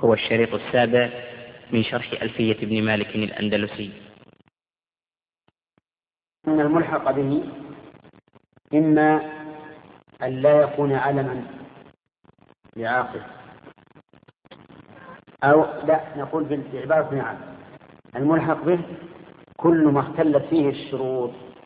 هو الشريط السابع من شرح ألفية ابن مالك الأندلسي. أن الملحق به إما أن لا يكون علما لعاقل، أو لا نقول بعبارة نعم، الملحق به كل ما اختلت فيه الشروط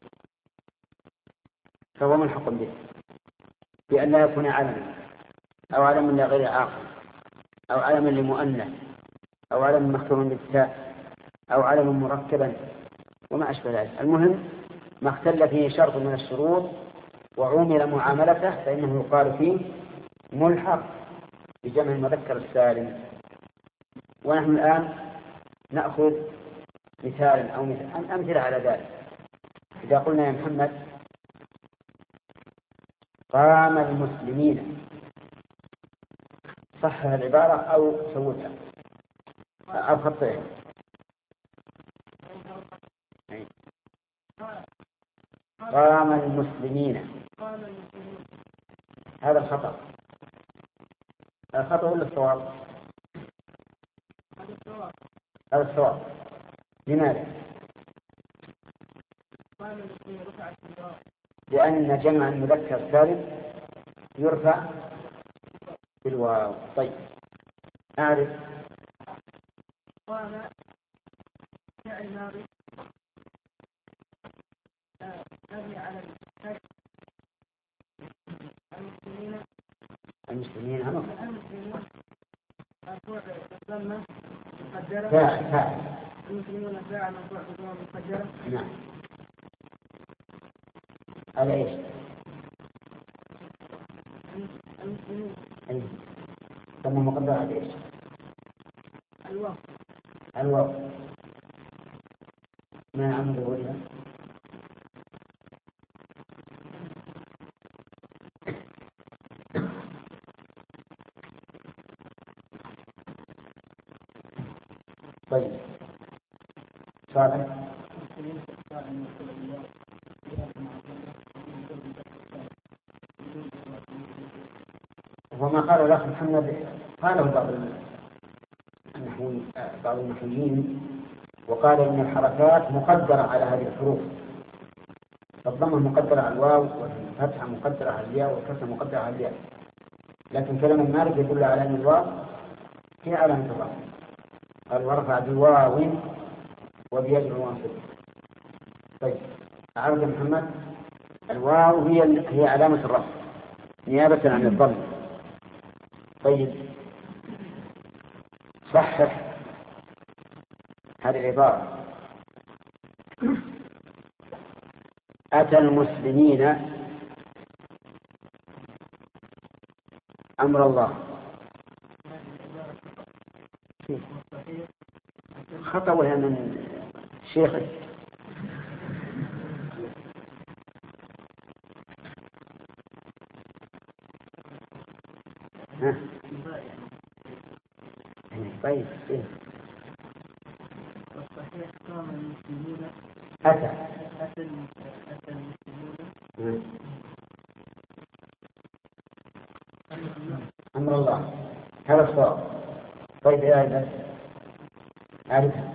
فهو ملحق به، بأن لا يكون علما أو علما لغير عاقل أو علما لمؤنث أو علما مختوما بالتاء أو علما مركبا وما أشبه ذلك. المهم ما اختل فيه شرط من الشروط وعمل معاملته فإنه يقال فيه ملحق بجمع المذكر السالم. ونحن الآن نأخذ مثالا أو أمثلة على ذلك. إذا قلنا يا محمد قام المسلمين، صح العبارة أو سوتها أو خطئها؟ قام المسلمين، هذا الخطأ. الخطأ ولا الصواب؟ هذا الصواب. لماذا؟ لأن جمع المذكر السالم يرفع بالواو. طيب أعرف قام فعل ماضي مبني على الفتح. المسلمين مرفوع بالضمة مقدرة. فاعل. المسلمون فاعل مرفوع بالضمة مقدرة. نعم. على ايش؟ المسلمين. اي. ثم مقدرة على ايش؟ الواو. ما عمل وجهه؟ طيب صالح. وما قال الأخ محمد قاله بعض النحويين وقال إن الحركات مقدرة على هذه الحروف، فالضمة مقدرة على الواو والفتحة مقدرة على الياء والكسرة مقدرة على الياء، لكن كلام المالك يدل على أن الواو هي علامة الرفع، قال ورفع بواو وبيجر وانصب. طيب أعرف يا محمد الواو هي علامة الرفع نيابة عن الضم. طيب صحح هذه العبارة: أتى المسلمين أمر الله. خطأ وهي من شيخه. طيب أتى أمر الله، هذا الصواب. طيب يا أيضا أعرفها.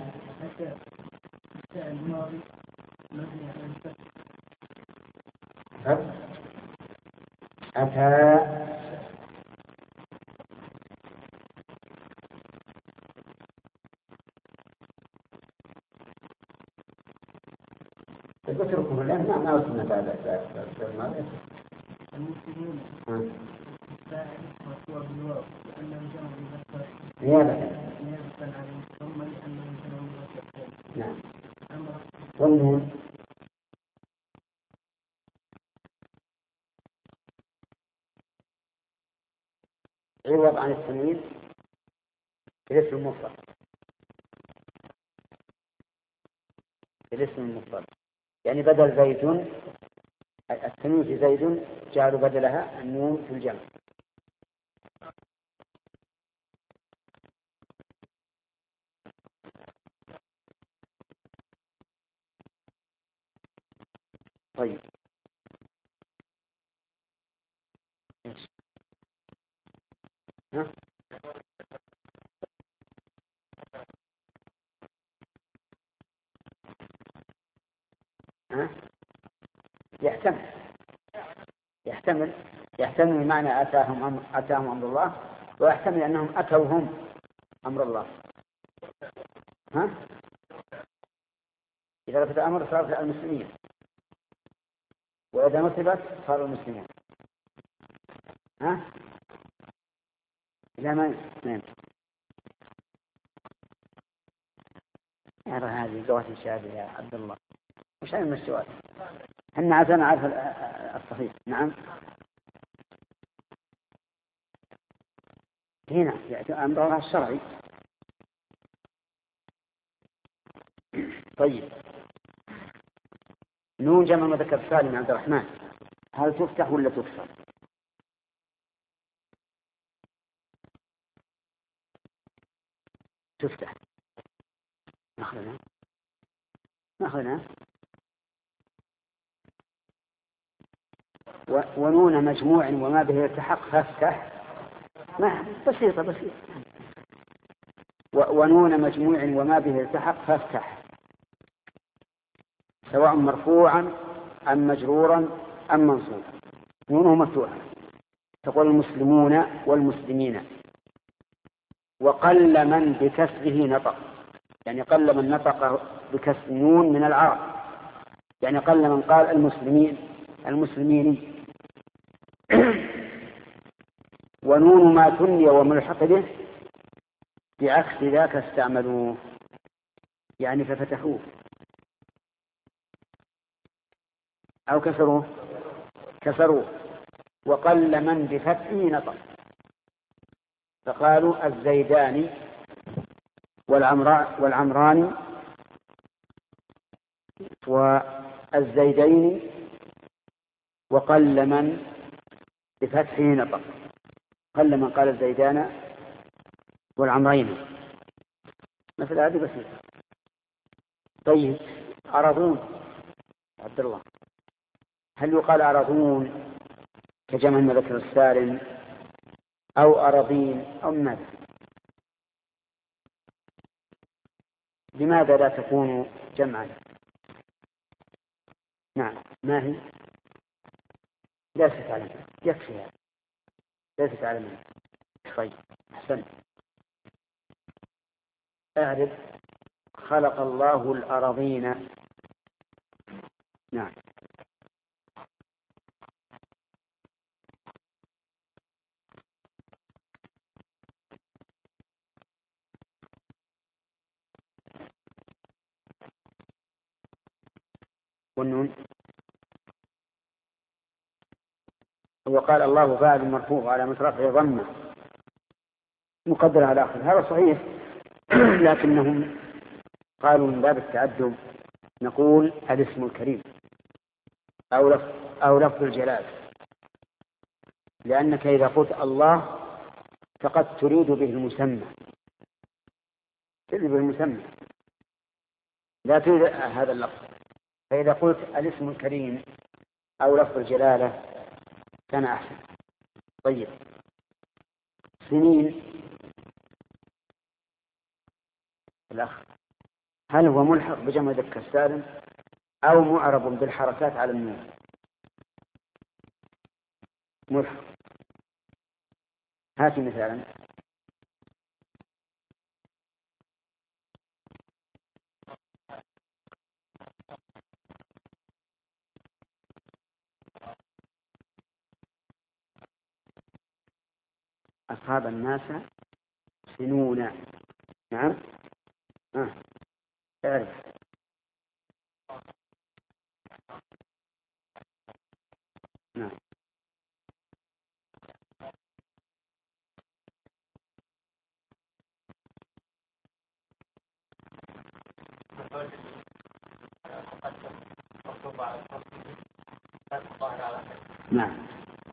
أتى اتركوا الآن ما وصلنا بعد الماضي. المسلمون فاعل مرفوع بالواو لأنه جمع مذكر نيابة عن ثم لأنه جمع مذكر. نعم. والنون عوض عن التنوين الاسم المفرد. الاسم المفرد يعني بدل زيد التنوين في زيد جعلوا بدلها النون في الجمع. طيب ها؟ ها؟ يحتمل معنى أتاهم أمر الله، ويحتمل أنهم أتوا هم أمر الله. ها؟ إذا رفض الأمر صارت المسلمين، وإذا نصبت صار المسلمون. ها؟ لا ما يرى هذه لغة الشهادة يا عبد الله، مش علم السؤال. إحنا عشان عارف الصحيح. نعم. هنا يأتي أمرها الشرعي. طيب، نون جمع مذكر سالم عبد الرحمن، هل تفتح ولا تكسر؟ تفتح. ناخذنا ونون مجموع وما به التحق فافتح. بسيطة. ونون مجموع وما به التحق فافتح، سواء مرفوعا أم مجرورا أم منصوبا، نونه مفتوحة. تقول المسلمون والمسلمين. وقل من بكسره نطق، يعني قل من نطق بكسر نون من العرب، يعني قل من قال المسلمين. ونون ما ثني وملحق به بعكس ذاك استعملوه، يعني ففتحوه أو كسروه. وقل من بفتحه نطق، فقالوا الزيداني والعمراني والزيدين. وقل من بفتحه نطق، قل من قال الزيدان والعمرين، مثل هذه بسيطة. طيب، أرضون عبد الله، هل يقال أرضون كجمع المذكر السالم أو أراضين أو ماذا؟ لماذا لا تكون جمعا؟ نعم، ما هي؟ ليست على يكفي هذا، ليست على من. طيب، أحسن. أعرف خلق الله الأراضين. نعم. والنون وقال الله فاعل مرفوع على رفعه ضمه مقدر على آخر، هذا صحيح. لكنهم قالوا من باب التعدد نقول الاسم الكريم أو لفظ الجلال، لأنك إذا قلت الله فقد تريد به المسمى، لا تريد هذا اللفظ. فإذا قلت الاسم الكريم أو لفظ الجلالة كان أحسن. طيب، سنين الأخ، هل هو ملحق بجمع مذكر السالم أو معرب بالحركات على النون؟ ملحق. هاتي مثالا. أصحاب الناس سنون. نعم. تعرف. نعم. نعم.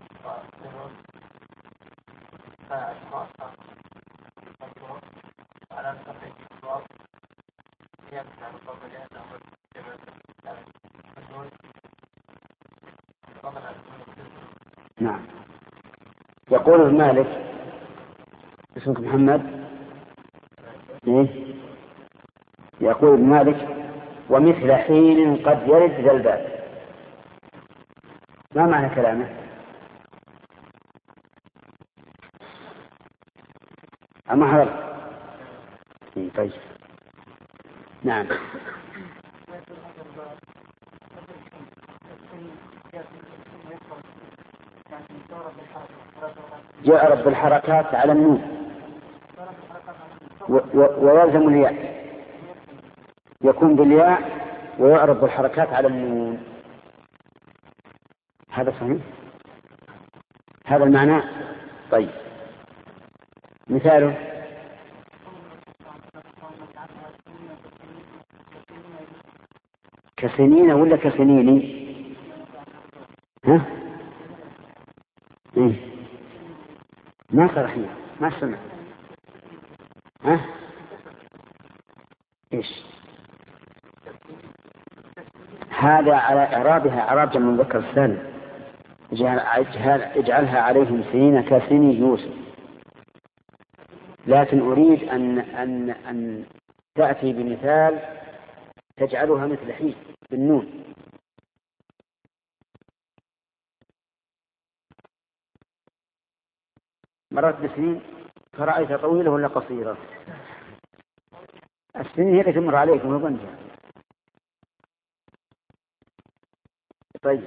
نعم. يقول ابن مالك، اسمك محمد؟ إيه؟ يقول ابن مالك ومثل حين قد يرد ذا الباب. ما معنى كلامه؟ أما حضر. طيب نعم. جاء رب الحركات على النون ويلزم الياء، يكون بالياء ويعرض الحركات على النون. هذا صحيح، هذا المعنى. طيب مثاله كسنين ولا كسنيني؟ ها؟ إيه؟ ما صرحية، ما سمع. ها؟ إيش؟ هذا على إعرابها إعراب جمع مذكر سالم، اجعلها عليهم سنين كسني يوسف. لكن أريد أن تأتي بمثال تجعلها مثل حين بالنون. مرات بسنين فرأيتها طويلة ولا قصيرة؟ السنين هي اللي تمر عليكم وبنجها. طيب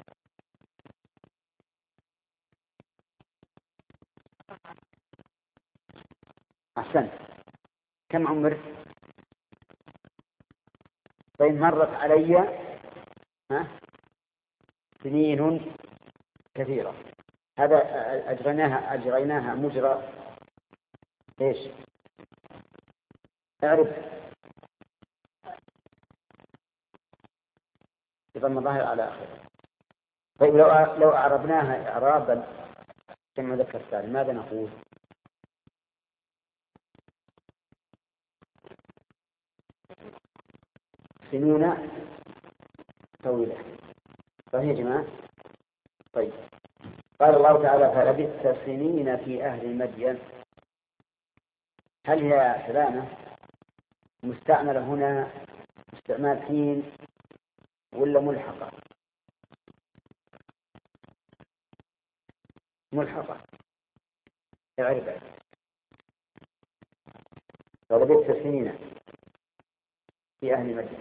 أحسنت. كم عمرك؟ طيب مرت علي سنين كثيرة. هذا أجريناها مجرى إيش؟ أعرف يضم ظاهر على آخره. طيب لو أعربناها إعرابا كما ذكر السالم ماذا نقول؟ سنين طويلة. صحيح يا جماعة؟ طيب قال الله تعالى فلبثت سنين في أهل مدين. هل هي سلامة مستعملة هنا استعمال حين ولا ملحقة؟ ملحقة. اعرف فلبثت سنين في أهل مدين.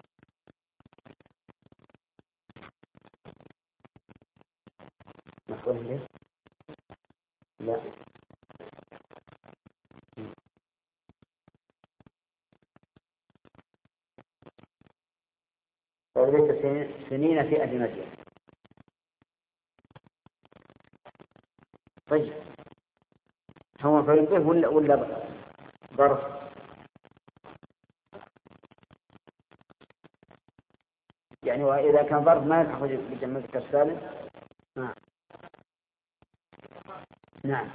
مفهوم ليه؟ لا فلبثت سنين في أهل مدين. طيب هو فينطيه ولا ظرف؟ يعني وإذا كان ظرف ما يلحق بجمع ذكر السالم. نعم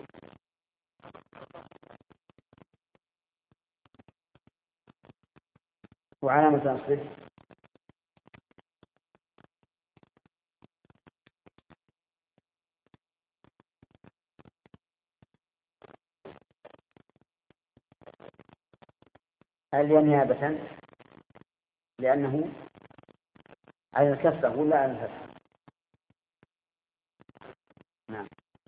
وعلامة نصبه هل نيابة لأنه على الكسرة ولا على الفتح؟ نعم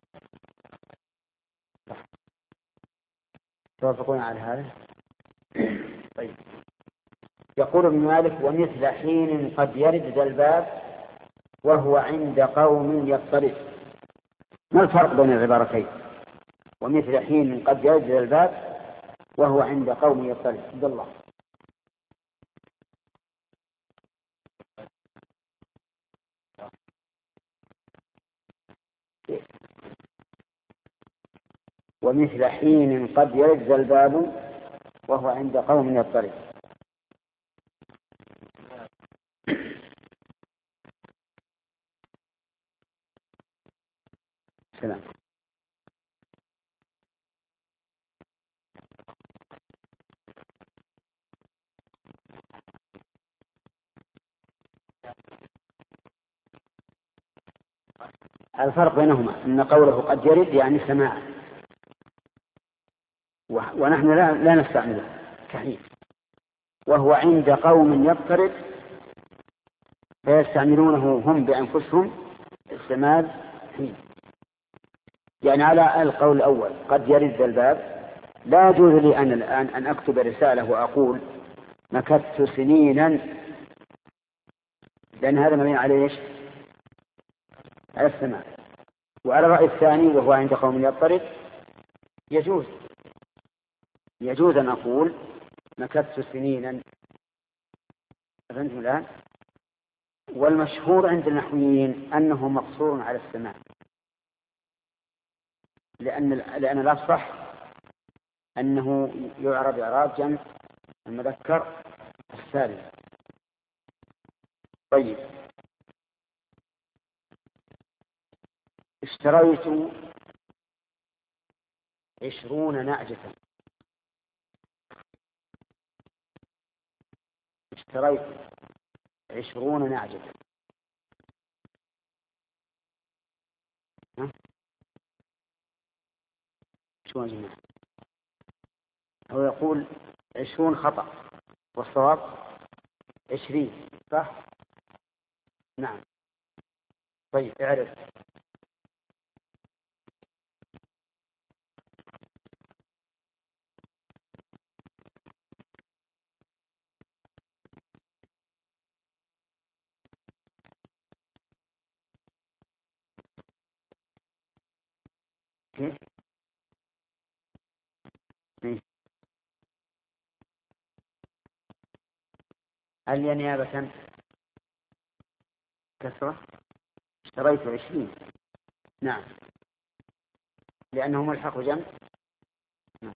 توافقون على هذا. طيب يقول ابن مالك ومثل حين قد يرد ذا الباب وهو عند قوم يضطرب. ما الفرق بين العبارتين؟ ومثل حين قد يرد ذا الباب وهو عند قوم يضطرب. عبد الله. ومثل حين قد يرد ذا الباب وهو عند قوم يضطرب. سلام. الفرق بينهما أن قوله قد يرد يعني سماع، ونحن لا نستعمله كحين. وهو عند قوم يضطرد فيستعملونه هم بأنفسهم استعمال حين. يعني على القول الأول قد يرد الباب، لا يجوز لي أنا الآن أن أكتب رسالة وأقول مكثت سنينا، لأن هذا مبني عليه إيش؟ على السماع. وعلى الرأي الثاني وهو عند قوم يضطرد يجوز أن أقول مكثت سنينا. فهمتم الآن؟ والمشهور عند النحويين أنه مقصور على السماع، لأن الأصح أنه يعرب إعراب جمع المذكر السالم. طيب، اشتريت 20 نعجة. اشتريت 20 نعجة. شو يا جماعة؟ هو يقول 20 خطأ والصواب 20، صح؟ نعم. طيب اعرف. كيف؟ هل هي نيابة كسرة؟ اشتريت 20. نعم، لأنه ملحق جمع. نعم.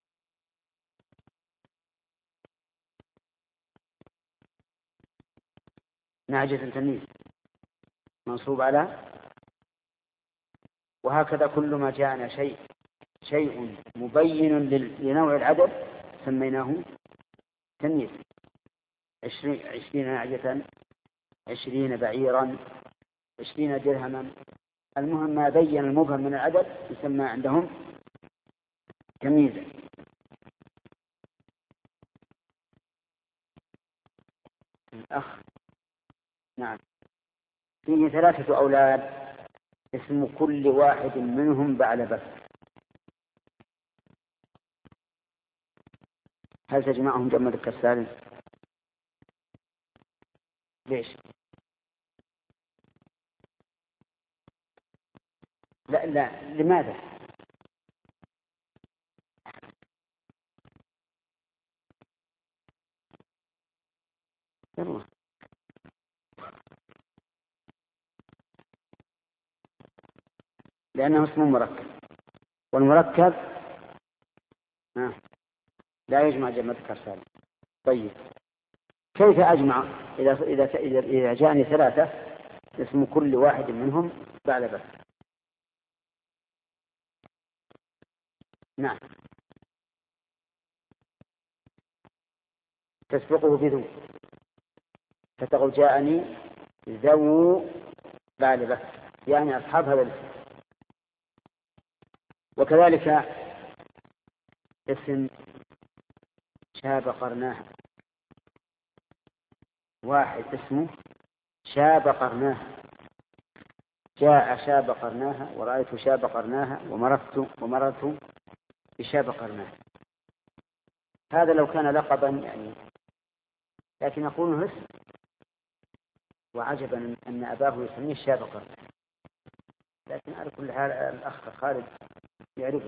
نعجة تمييز منصوب على، وهكذا كل ما جاءنا شيء مبين لنوع العدد سميناه تمييز. 20 نعجة، 20 بعيرا، 20 درهما. المهم ما بين المبهم من العدد يسمى عندهم تمييزا. الأخ، نعم، فيه 3 أولاد، اسم كل واحد منهم بعلبة. هل تجمعهم جمع ذكر سالم؟ ليش؟ لا، لماذا؟ يلا. لأنه اسم مركب، والمركب لا يجمع جمع ذكر سالم. طيب، كيف أجمع إذا جاءني 3 اسم كل واحد منهم بعلبة؟ نعم، تسبقه بذو، فتقول جاءني ذو بعلبة، يعني أصحاب هذا الاسم. وكذلك اسم شاب قرناها، واحد اسمه شاب قرناها، جاء شاب قرناها، ورأيت شاب قرناها، ومررت بشاب قرناها. هذا لو كان لقبا يعني، لكن يقول اسم. وعجبا أن أباه يسميه شاب قرناها، لكن على كل حال الأخ خالد يعرفه.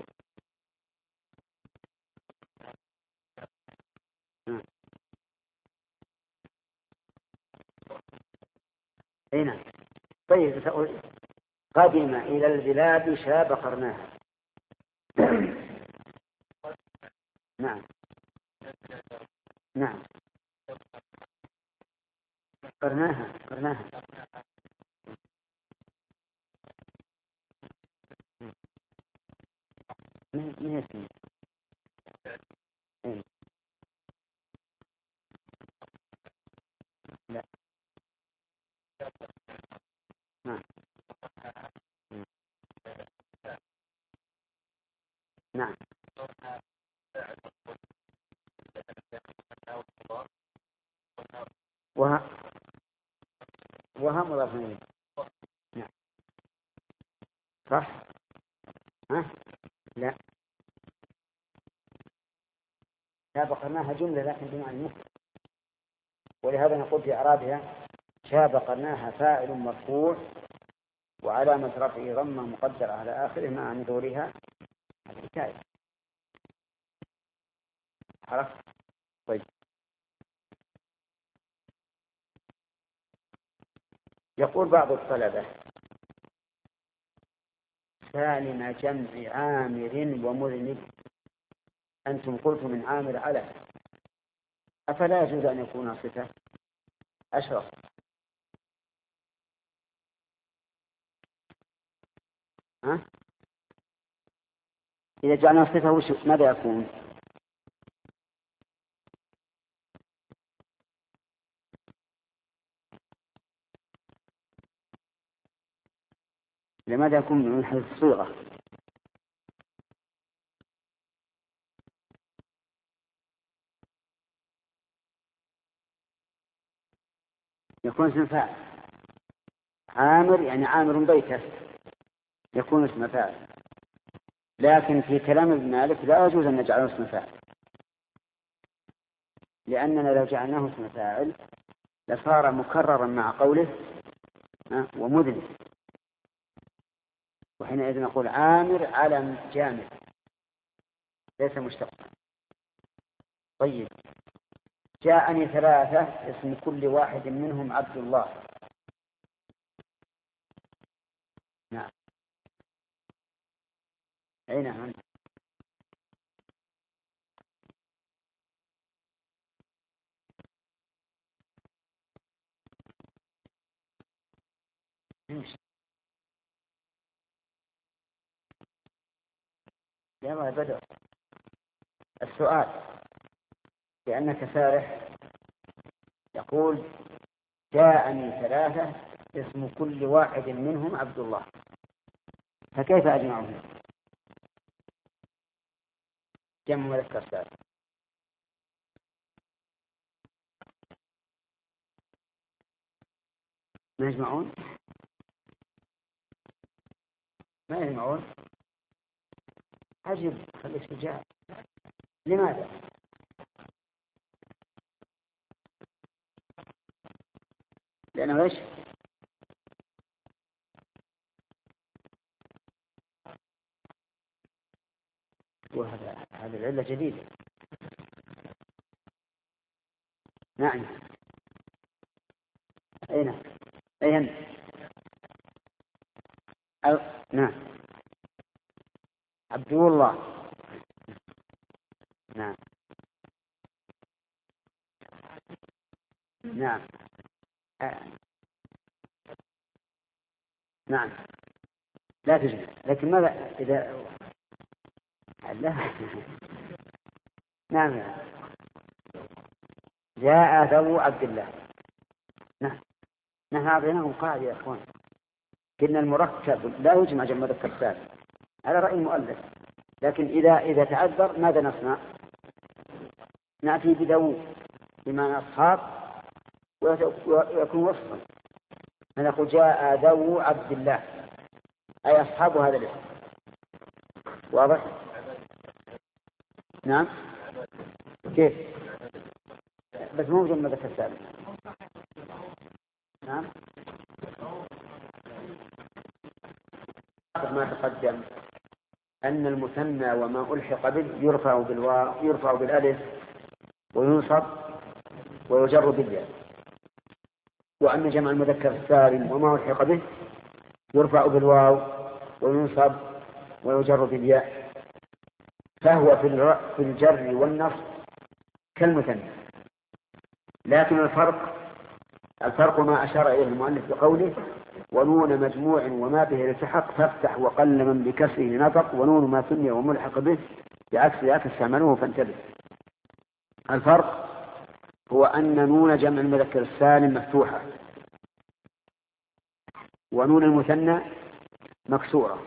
نعم. طيب، قدم إلى البلاد شاب قرناها. نعم، نعم، قرناها. من اسمه؟ لا. نعم. نعم. وها مضاف إليه. نعم صح. ها لا سابقناها جملة لكن بمعنى المفرد، ولهذا نقول في إعرابها سابقناها فاعل مرفوع وعلامة رفعه ضمة مقدرة على آخره مع نذورها الحكاية. عرفت؟ طيب يقول بعض الطلبة سالم جمع عامر ومذنب، أنتم قلتم من عامر على، أفلا يجوز أن يكون صفة؟ أشرف ها؟ إذا جعلنا صفة ماذا يكون؟ لماذا يكون من حيث الصيغة؟ يكون اسم فاعل. عامر يعني عامر بيته يكون اسم فاعل، لكن في كلام ابن مالك لا يجوز أن نجعله اسم فاعل، لأننا لو جعلناه اسم فاعل لصار مكررا مع قوله ومذنب، وحينئذ نقول عامر علم جامد ليس مشتقا. طيب جاءني ثلاثة اسم كل واحد منهم عبد الله. نعم أي نعم. يا بدر السؤال لأنك سارح. يقول جاءني ثلاثة اسم كل واحد منهم عبد الله، فكيف أجمعهم؟ جمع مذكر سالم. ما يجمعون؟ ما يجمعون؟ عجب، خليك شجاع. لماذا؟ لأنه إيش؟ هذه العلة جديدة. نعم أين؟ أين؟ نعم عبد الله. نعم نعم نعم لا تجمع، لكن ماذا إذا لا نعم جاء ذو عبد الله. نعم نحن أعطيناهم قاعدة يا أخوان، قلنا المركب لا يجمع جمع مذكر سالم على رأي المؤلف، لكن إذا تعذر ماذا نصنع؟ نأتي بذو بمعنى أصحاب ويكون وصفا، فنقول جاء ذو عبد الله أي أصحاب هذا الاسم. واضح؟ نعم كيف؟ بس مو جمع مذكر سالم. نعم ما تقدم أن المثنى وما ألحق به يرفع بالألف وينصب ويجر بالياء، وأن جمع المذكر السالم وما ألحق به يرفع بالواو وينصب ويجر بالياء، فهو في الجر والنصب كالمثنى، لكن الفرق ما أشار إليه المؤلف بقوله ونون مجموع وما به التحق فافتح وقل من بكسره نطق، ونون ما ثني وملحق به بعكس ذاك استعملوه فانتبه. الفرق هو أن نون جمع المذكر السالم مفتوحة ونون المثنى مكسورة،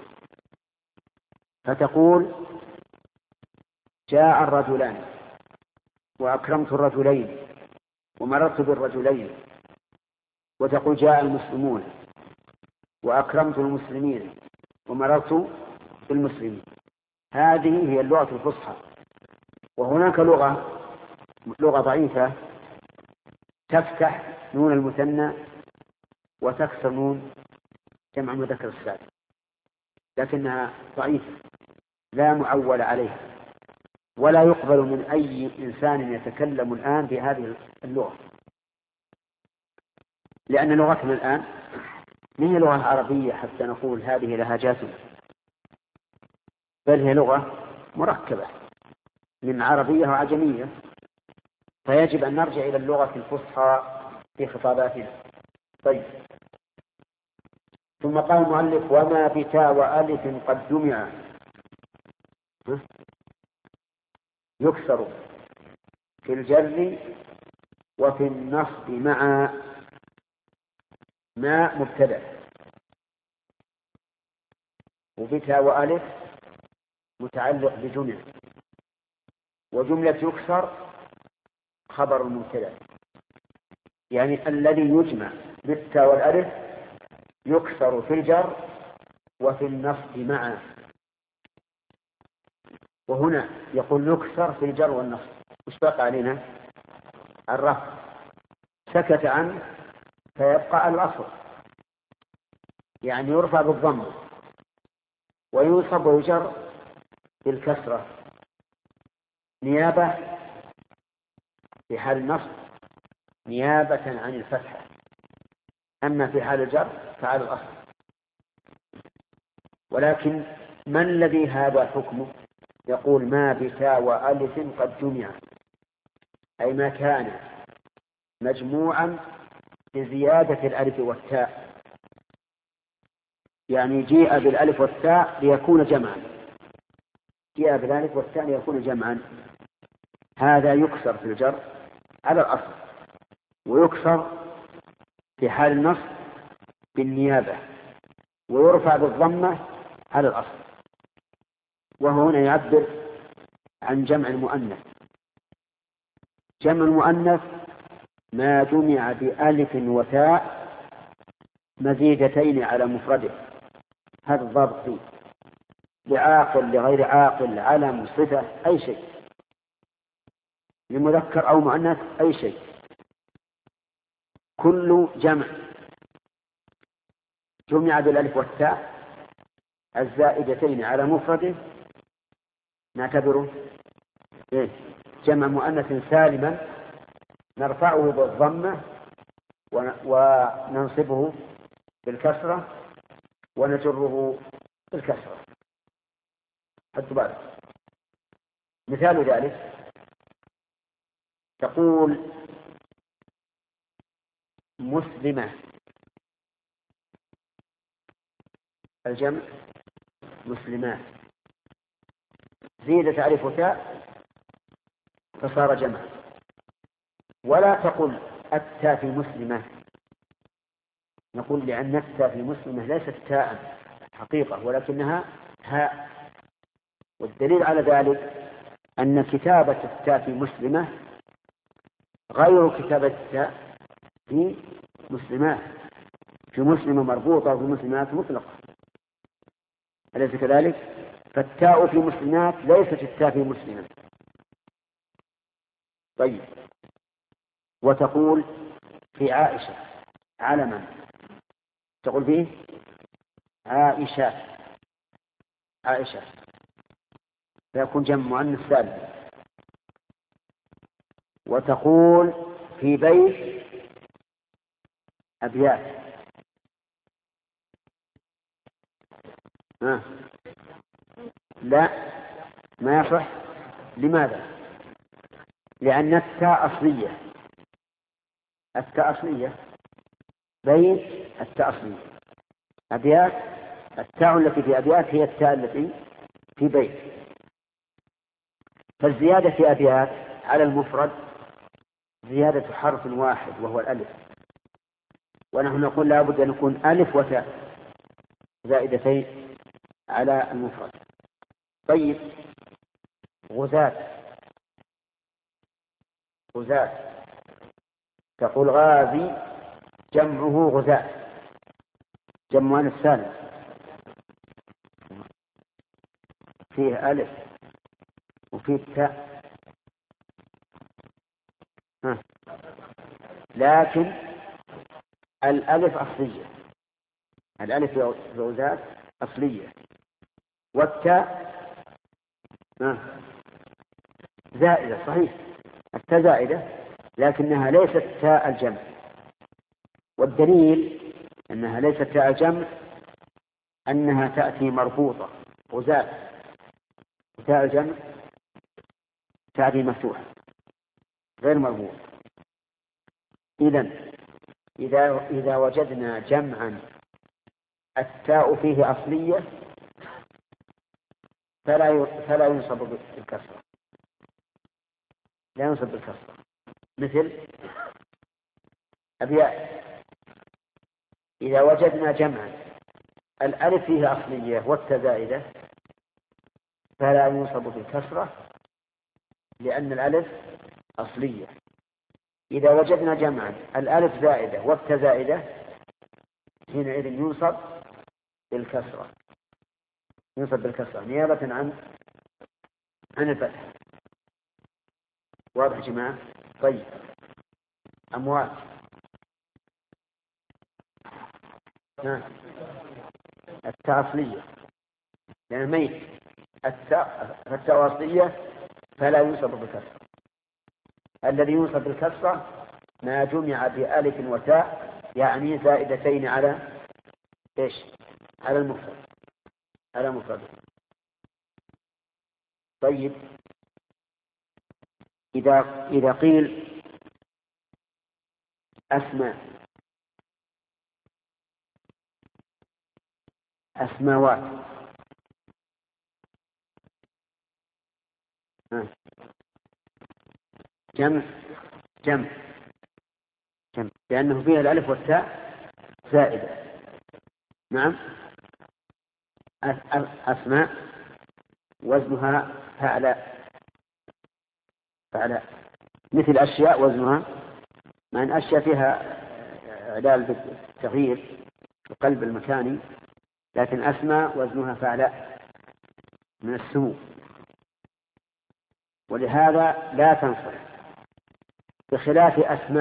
فتقول جاء الرجلان وأكرمت الرجلين ومررت بالرجلين، وتقول جاء المسلمون وأكرمت المسلمين ومررت بالمسلمين. هذه هي اللغة الفصحى. وهناك لغة ضعيفة تفتح نون المثنى وتكسر نون جمع مذكر السالم، لكنها ضعيفة لا معول عليها، ولا يقبل من أي إنسان يتكلم الآن بهذه اللغة، لأن لغتنا الآن ما هي لغة عربية حتى نقول هذه لهجات، بل هي لغة مركبة من عربية وعجمية، فيجب أن نرجع إلى اللغة الفصحى في خطاباتنا. طيب، ثم قال المؤلف وما بتاء وألف قد جمع يكسر في الجر وفي النصب مع ما مبتدأ، وبتاء وألف متعلق بجمع، وجملة يكسر خبر المبتدأ، يعني الذي يجمع بالتاء والألف يكسر في الجر وفي النصب معا. وهنا يقول يكسر في الجر والنصب، وش بقى علينا؟ الرفع، سكت عنه فيبقى الأصل، يعني يرفع بالضم وينصب ويجر بالكسرة نيابة في حال النصب نيابة عن الفتحة، أما في حال الجر فعلى الأصل. ولكن ما الذي هذا حكمه؟ يقول ما بتاء وألف قد جمع، أي ما كان مجموعا بزيادة الألف والتاء، يعني جيء بالألف والتاء ليكون جمعا، جيء بالألف والتاء ليكون جمعا، هذا يكسر في الجر على الأصل، ويكسر في حال النصب بالنيابة، ويرفع بالضمة على الأصل. وهو هنا يعبر عن جمع المؤنث. جمع المؤنث ما جمع بألف وتاء مزيدتين على مفرده، هذا الضابط فيه، لعاقل لغير عاقل، علم صفة أي شيء، لمذكر أو مؤنث أي شيء، كل جمع جمع بالألف والتاء الزائدتين على مفرده نعتبره جمع مؤنث سالما، نرفعه بالضمة وننصبه بالكسرة ونجره بالكسرة. حتى بعد مثال ذلك تقول مسلمة، الجمع مسلمات، زيدت ألف وتاء فصار جمع. ولا تقل التاء في مسلمة، نقول لأن التاء في مسلمة ليست تاء حقيقة ولكنها هاء، والدليل على ذلك أن كتابة التاء في مسلمة غير كتابة التاء في مسلمات، في مسلمة مربوطة وفي مسلمات مطلقة، أليس كذلك؟ فالتاء في مسلمات ليست التاء في مسلمة. طيب، وتقول في عائشة علما، تقول فيه عائشة، عائشة فيكون جمع مؤنث سالم. وتقول في بيت أبيات، لا ما يصح. لماذا؟ لأن التاء أصلية، التاء أصلية، بيت التاء أصلية، أبيات التاء التي في أبيات هي التاء التي في بيت، فالزيادة في أبيات على المفرد زيادة حرف واحد وهو الألف، ونحن نقول لا بد أن يكون ألف وتاء زائدتين على المفرد. طيب، غزاة، غزاة تقول غازي جمعه غزاة، جمع السالم فيه ألف وفيه تاء، لكن الألف أصلية، الألف في غزاة أصلية، والتاء زائدة. صحيح التاء زائدة لكنها ليست تاء الجمع، والدليل أنها ليست تاء الجمع أنها تأتي مربوطة غزاة، وتاء الجمع تأتي مفتوحة غير مربوطة. إذا وجدنا جمعا التاء فيه أصلية فلا ينصب بالكسرة، لا ينصب بالكسرة، مثل أبيات. إذا وجدنا جمعا الألف فيه أصلية والتاء زائدة فلا ينصب بالكسرة لأن الألف أصلية. إذا وجدنا جمعا الألف زائدة والتاء زائدة حينئذ ينصب بالكسرة، ينصب بالكسرة نيابة عن الفتح. واضح يا جماعة؟ طيب أموات التاء أصلية لأن ميت، التاء أصلية فلا ينصب بالكسرة. الذي ينصب بالكسرة ما جمع بألف وتاء يعني زائدتين على إيش؟ على المفرد، على مفرد. طيب إذا قيل أسماوات جمع لأنه فيها الألف والتاء زائدة. نعم أسماء وزنها فعلاء، مثل أشياء وزنها، مع أن أشياء فيها إعلال بالتغيير القلب المكاني، لكن أسماء وزنها فعلاء من السمو، ولهذا لا تنصرف. بخلاف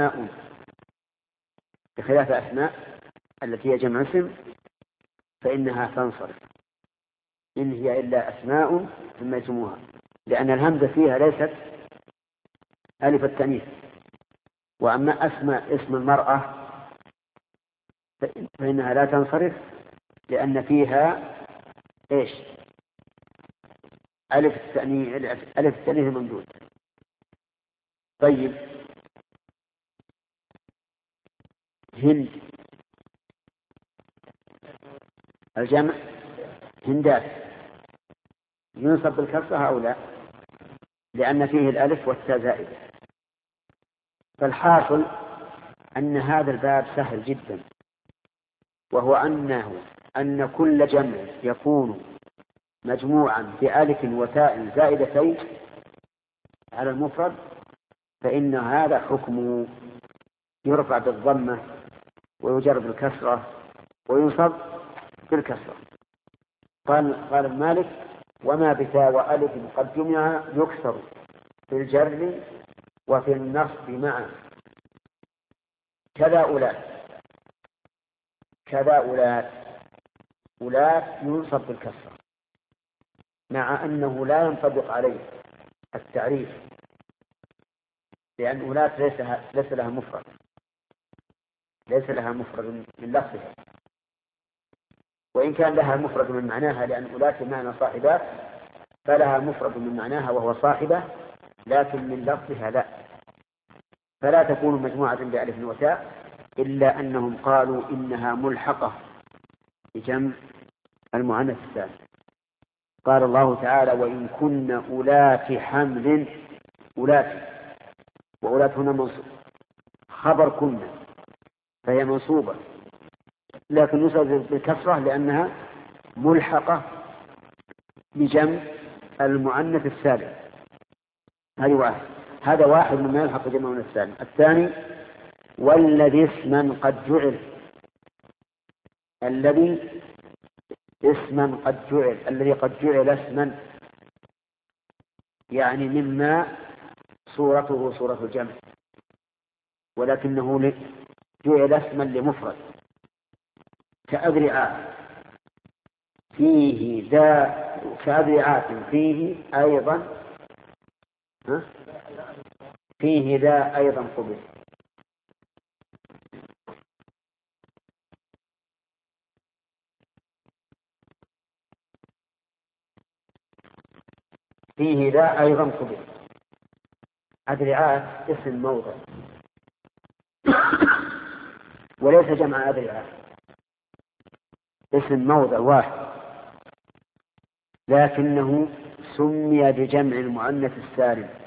أسماء التي هي جمع اسم فإنها تنصرف، إن هي إلا أسماء سميتموها، لأن الهمزة فيها ليست ألف التأنيث. وأما أسماء اسم المرأة فإنها لا تنصرف لأن فيها إيش؟ ألف التأنيث الممدود. طيب هند الجمع هندات ينصب بالكسرة أو لا؟ لأن فيه الألف والتاء زائدة. فالحاصل أن هذا الباب سهل جدا، وهو أن كل جمع يكون مجموعا بألف وتاء زائدتين على المفرد فإن هذا حكمه يرفع بالضمة ويجر بالكسرة وينصب بالكسرة. قال المالك وما بتاء وألف قد جمع يكسر في الجر وفي النصب معا كذا أولاد ينصب بالكسرة، مع أنه لا ينطبق عليه التعريف، لأن أولاد ليس لها مفرد من لفظها، وإن كان لها مفرد من معناها، لأن أولاد بمعنى صاحبات فلها مفرد من معناها وهو صاحبة، لكن من لفظها لا، فلا تكون مجموعة بألف وتاء، إلا أنهم قالوا إنها ملحقة بجمع المؤنث السالم. قال الله تعالى وإن كن أولات حمل، وأولات هنا منصوب خبر كن فهي منصوبة، لكن يصل بالكسرة لأنها ملحقة بجمع المؤنث السالم. هذا واحد مما يلحق بجمع المؤنث السالم. الثاني والذي اسما قد جعل. الذي اسما قد جعل، الذي قد جعل اسما يعني مما صورته صورة الجمع، ولكنه جعل اسما لمفرد كأذرعاء فيه كأذرعاء فيه أيضا فيه ذا أيضا قبل. فيه ذا أيضا قبل. أذرعات اسم موضع وليس جمع أذرعات، اسم موضع واحد، لكنه سمي بجمع المؤنث السالم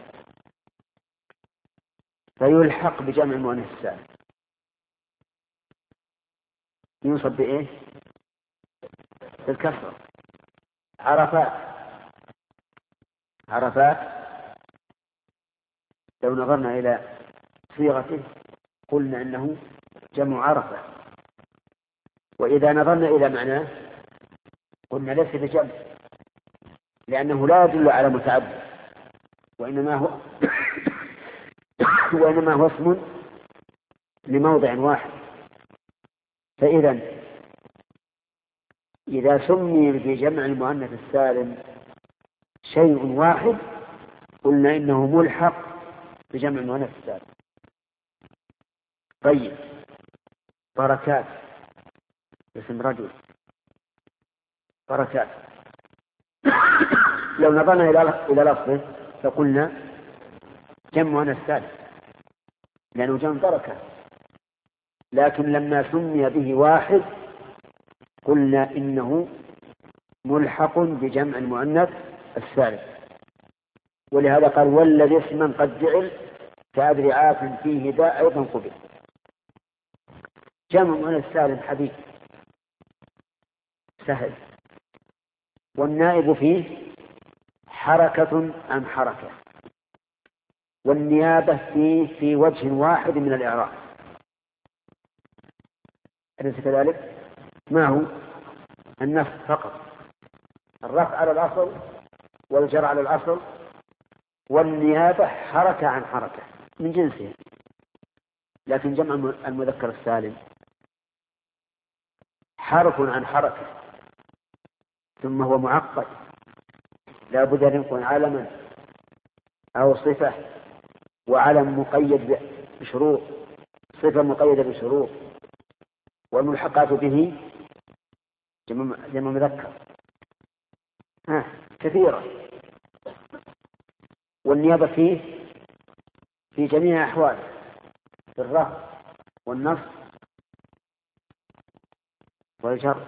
فيلحق بجمع المؤنث السالم. ينصب بإيه؟ بالكسرة. عرفات. عرفات لو نظرنا إلى صيغته قلنا إنه جمع عرفة، وإذا نظرنا إلى معناه قلنا ليس بجمع، لأنه لا يدل على متعدد، وإنما هو اسم لموضع واحد. فإذا إذا سمي بجمع المؤنث السالم شيء واحد قلنا إنه ملحق بجمع المؤنث السالم. طيب، بركات اسم رجل، بركات لو نظرنا إلى لفظه فقلنا جمع مؤنث سالم لأنه جمع بركة، لكن لما سمي به واحد قلنا إنه ملحق بجمع المؤنث السالم. ولهذا قال والذي اسما قد جعل كأذرعات فيه ذا أيضا قبل. جمع المؤنث السالم حديث سهل، والنائب فيه حركة عن حركة، والنيابة فيه في وجه واحد من الإعراب. أليس كذلك؟ ما هو النصب فقط، الرفع على الأصل والجر على الأصل، والنيابة حركة عن حركة من جنسها. لكن جمع المذكر السالم حرف عن حركة، ثم هو معقد، لا بد أن يكون علما أو صفة، وعلم مقيد بشروط، صفة مقيدة بشروط، والملحقات به جمع مذكر كثيرة. والنيابة فيه في جميع أحواله، في الرفع والنصب والجر،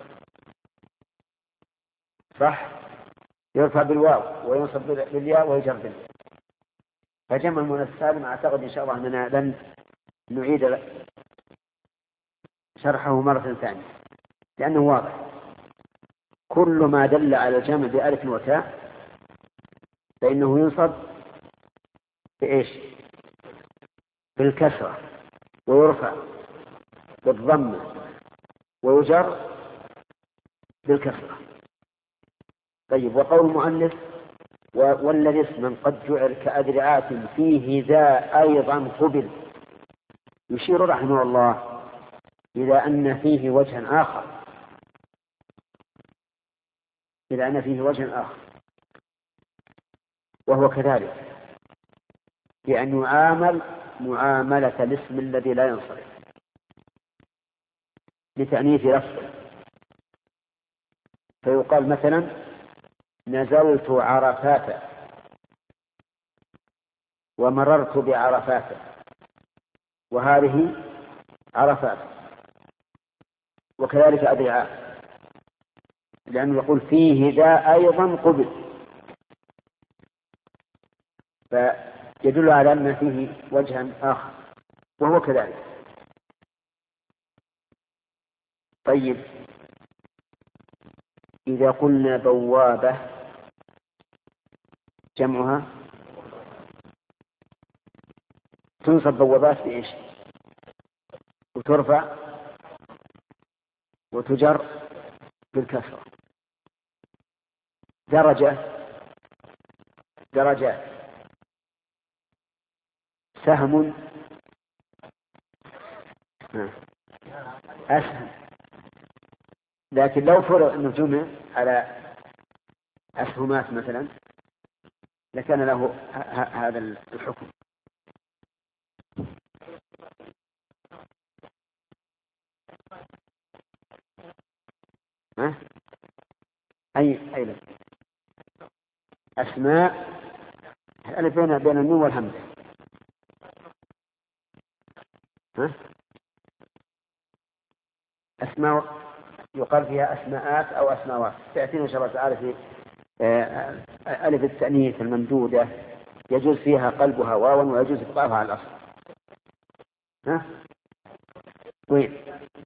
صح؟ يرفع بالواو وينصب بالياء ويجر بالياء. فجمع المؤنث السالم أعتقد إن شاء الله أننا لن نعيد شرحه مرة ثانية، لأنه واضح. كل ما دل على الجمع بألف وتاء فإنه ينصب بإيش؟ بالكسرة، ويرفع بالضمة، ويجر بالكسرة. طيب، وقول المؤنث والذي اسما قد جعل كأذرعات فيه ذا أيضا قبل، يشير رحمه الله إلى أن فيه وجها آخر، إلى أن فيه وجها آخر، وهو كذلك بأن يعامل معاملة الاسم الذي لا ينصرف لتأنيث لفظه. فيقال مثلا نزلت عرفات ومررت بعرفات، وهذه عرفات. وكذلك أذرعات، لأنه يقول فيه ذا أيضا قبل، فيدل على أن فيه وجها آخر، وهو كذلك. طيب، إذا قلنا بوابة جمعها تنصب بوابات بإيش؟ وترفع وتجر بالكسرة. درجات، سهم، أسهم. لكن لو فرض أنه جمع على أسهمات مثلا لكان له هذا الحكم. أي أسماء الألف بين النون والهمزة. أسماء يقال فيها أسماءات أو أسماوات. تأتينا إن شاء الله تعالى في ألف التأنيث الممدودة يجوز فيها قلبها واوا ويجوز إطلاقها على الأصل. وين؟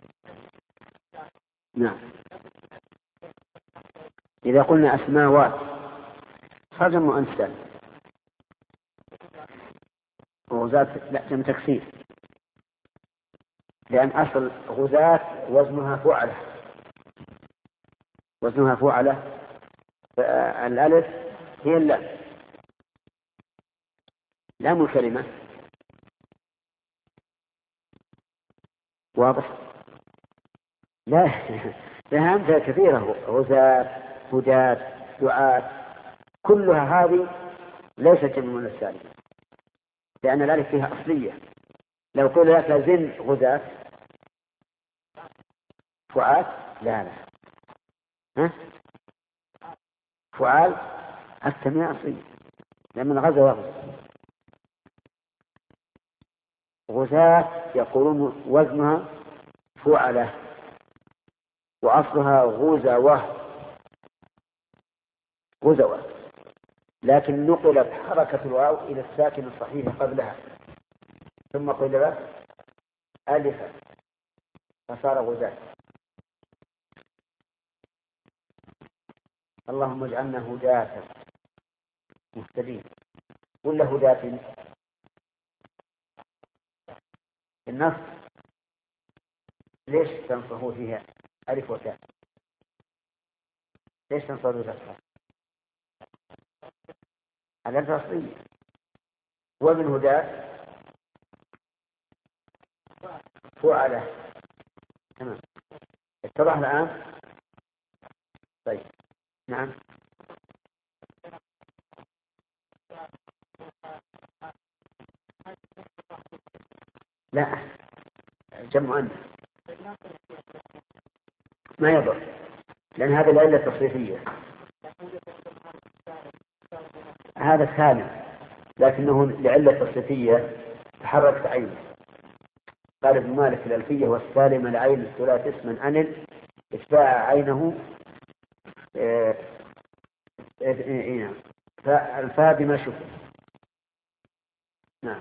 نعم. إذا قلنا أسماوات صار جمع مؤنث وغزاة لا جمع تكسير، لأن أصل غزاة وزنها فعلة، الألف هي لام الكلمة. واضح؟ لا لها أمثلة كثيرة، غزاة، هداة، دعاة، كلها هذه ليست جمع مؤنث سالم، لأن الألف فيها أصلية. لو قيل لك زن غزاة فعال، لا فعال التنمية أصلية، لأن غزا وغزا. غزاة يقولون وزنها فعلة وأصلها غزوة، لكن نقلت حركة الواو إلى الساكن الصحيح قبلها ثم قلبت ألفا فصار غزاة. اللهم اجعلنا هداة مهتدين ولا هداة النص. ليش تنصه فيها ألف وتاء؟ ليش تنصه بفتحة؟ الألف أصلية. ومن هداة فعلة. تمام، اتضح الآن؟ طيب نعم. لا جمع أنت ما يضر، لأن هذه العلة التصريفية، هذا ثاني، لكنه لعلة تصريفية تحركت عينه. قال ابن مالك في الألفية: والسالم العين الثلاث اسما أنل اتباع عينه فالفاء بما شفت. نعم.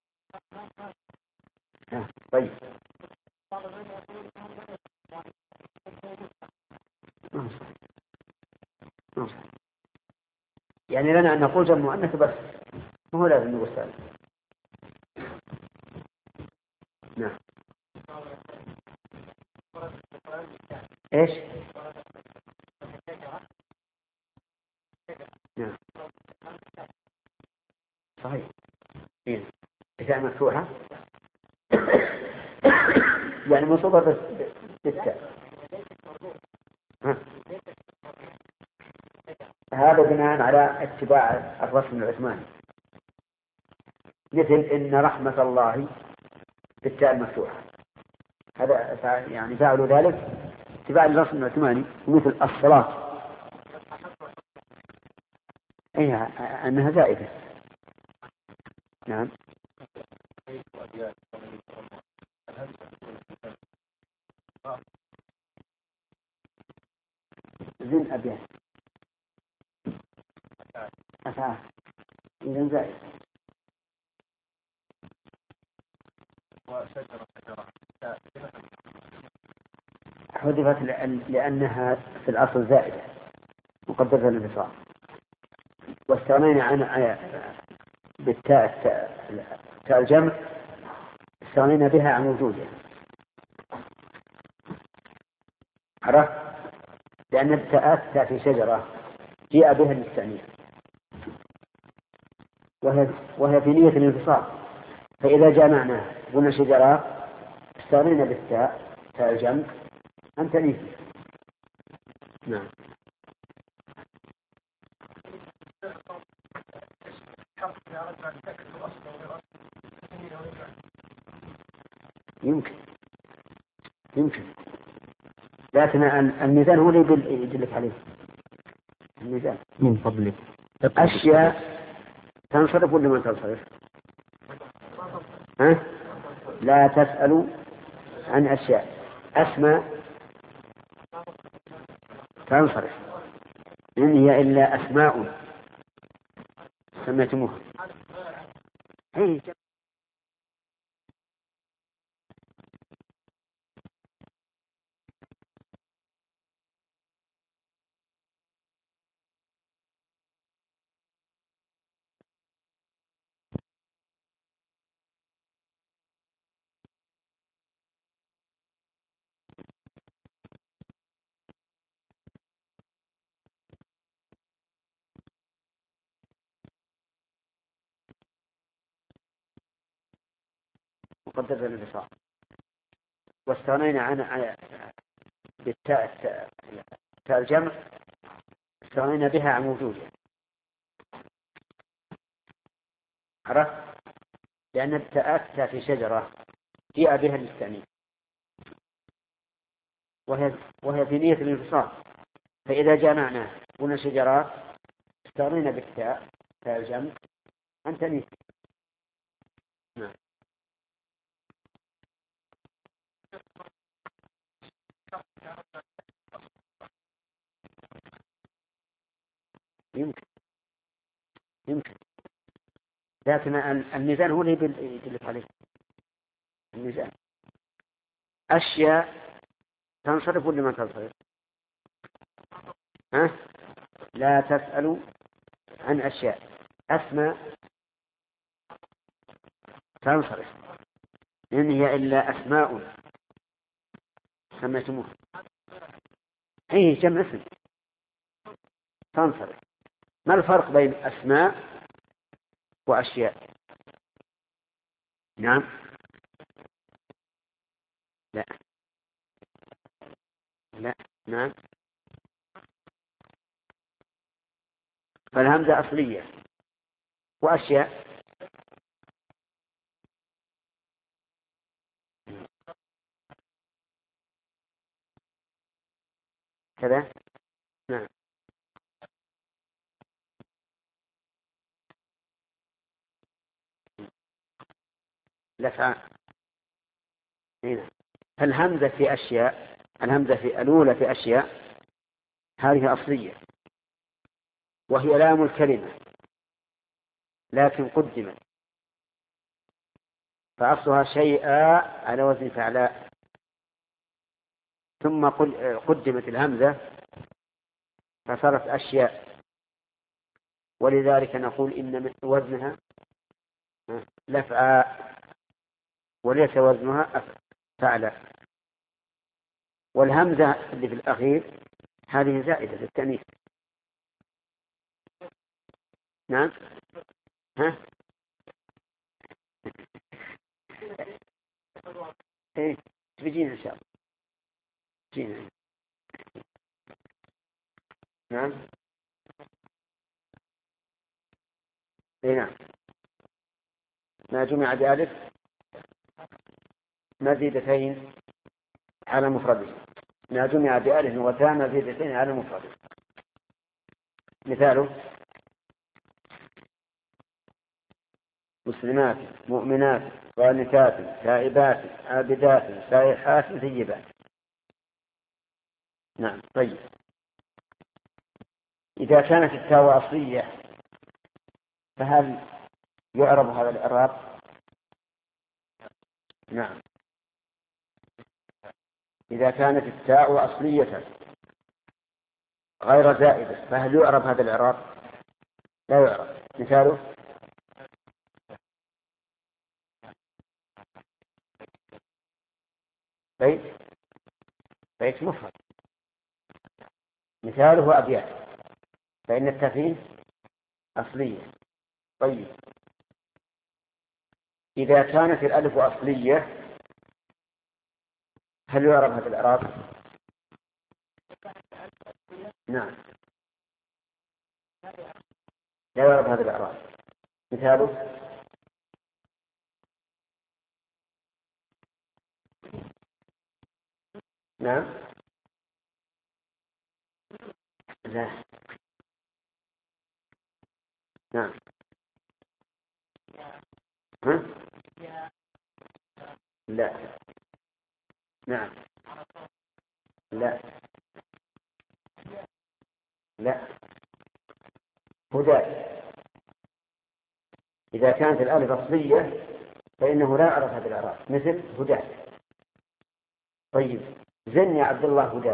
طيب يعني لنا أن نقول جمع مؤنث بس، ما هو لازم نقول سالم. نعم. ايش؟ نعم صحيح. إيه؟ إذا مفتوحة يعني مصوبة بالتاء. هذا بناء على اتباع الرسم العثماني، مثل إن رحمة الله بالتاء المفتوحة، هذا يعني فعلوا ذلك اتباع الرسم العثماني. مثل الصلاة أنها زائدة. نعم. زين أبيات أفعال إذن زائد. حذفت لأنها في الأصل زائدة مقدرة للانفصال، واستغنينا عن بالتاء الجمع استغنينا بها عن وجودها، عرفت؟ لأن التاء في شجرة جاء بها للتأنيث، وهي في نية الانفصال، فإذا جمعناها قلنا شجرات استغنينا بالتاء، تاء الجمع، عن تأنيث. نعم. يمكن، لكن الميزان هو اللي يدلك عليه. الميزان من فضلك أشياء تنصرف ولا ما تنصرف؟ ها؟ لا تسألوا عن أشياء. أسماء تنصرف، إن هي إلا أسماء سميتموها. مقدر الانفصال، واستغنينا عن بالتاء تاء الجمع، استغنينا بها عن وجودها. عرفت؟ لأن التاء في شجرة جاء بها للتأنيث، وهي في نية الانفصال، فإذا جمعناها قلنا شجرات استغنينا بالتاء تاء الجمع عن تأنيث. نعم. يمكن، لكن الميزان هو اللي يدلك عليه. الميزان أشياء تنصرف ولا ما تنصرف؟ ها؟ لا تسألوا عن أشياء. أسماء تنصرف، إن هي إلا أسماء سميتموها. أي جمع اسم تنصرف. ما الفرق بين أسماء وأشياء؟ نعم. لا. نعم. فالهمزة أصلية، وأشياء كذا. نعم. الأفعال. هنا الهمزة في أشياء، الهمزة في الأولى في أشياء هذه أصلية، وهي لام الكلمة، لكن قدمت، فأصلها شيئا على وزن فعلاء، ثم قدمت الهمزة فصارت أشياء، ولذلك نقول إن من وزنها لفعاء وليس وزنها فعلاء. والهمزة اللي في الأخير هذه زائدة للتأنيث. نعم. ها؟ ايه تجينا إن شاء الله. تجينا. نعم. ايه نعم. ما جمع بألف مزيدتين على مفرده. ما جمع بألف وتاء مزيدتين على مفرده. مثاله مسلمات مؤمنات قانتات تائبات عابدات سائحات ثيبات. نعم. طيب، إذا كانت التاء أصلية فهل يعرب هذا الإعراب؟ نعم. إذا كانت التاء أصلية غير زائدة فهل يعرب هذا الإعراب؟ لا يعرب. مثاله بيت مفرد مثاله أبيات، فإن التفعيل أصلية. طيب إذا كانت الألف أصلية هل يعرف هذا الإعراب؟ نعم، لا يعرف هذا الإعراب. مثاله نعم، لا، نعم، ها؟ لا، نعم، لا، لا، هدى. إذا كانت الألف أصلية فإنه لا يعرف هذا الإعراب، مثل هدى. طيب زن يا عبد الله هدى،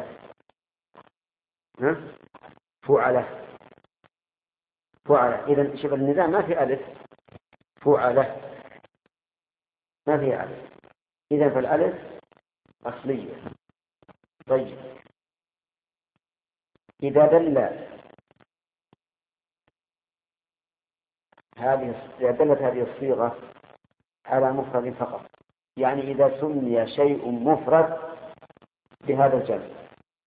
ها؟ فعله، فعله. إذا شوف النظام ما في ألف، فعله ما في ألف، إذا فالألف أصلية. طيب إذا دلت هذه الصيغة على مفرد فقط، يعني إذا سمي شيء مفرد بهذا الجمع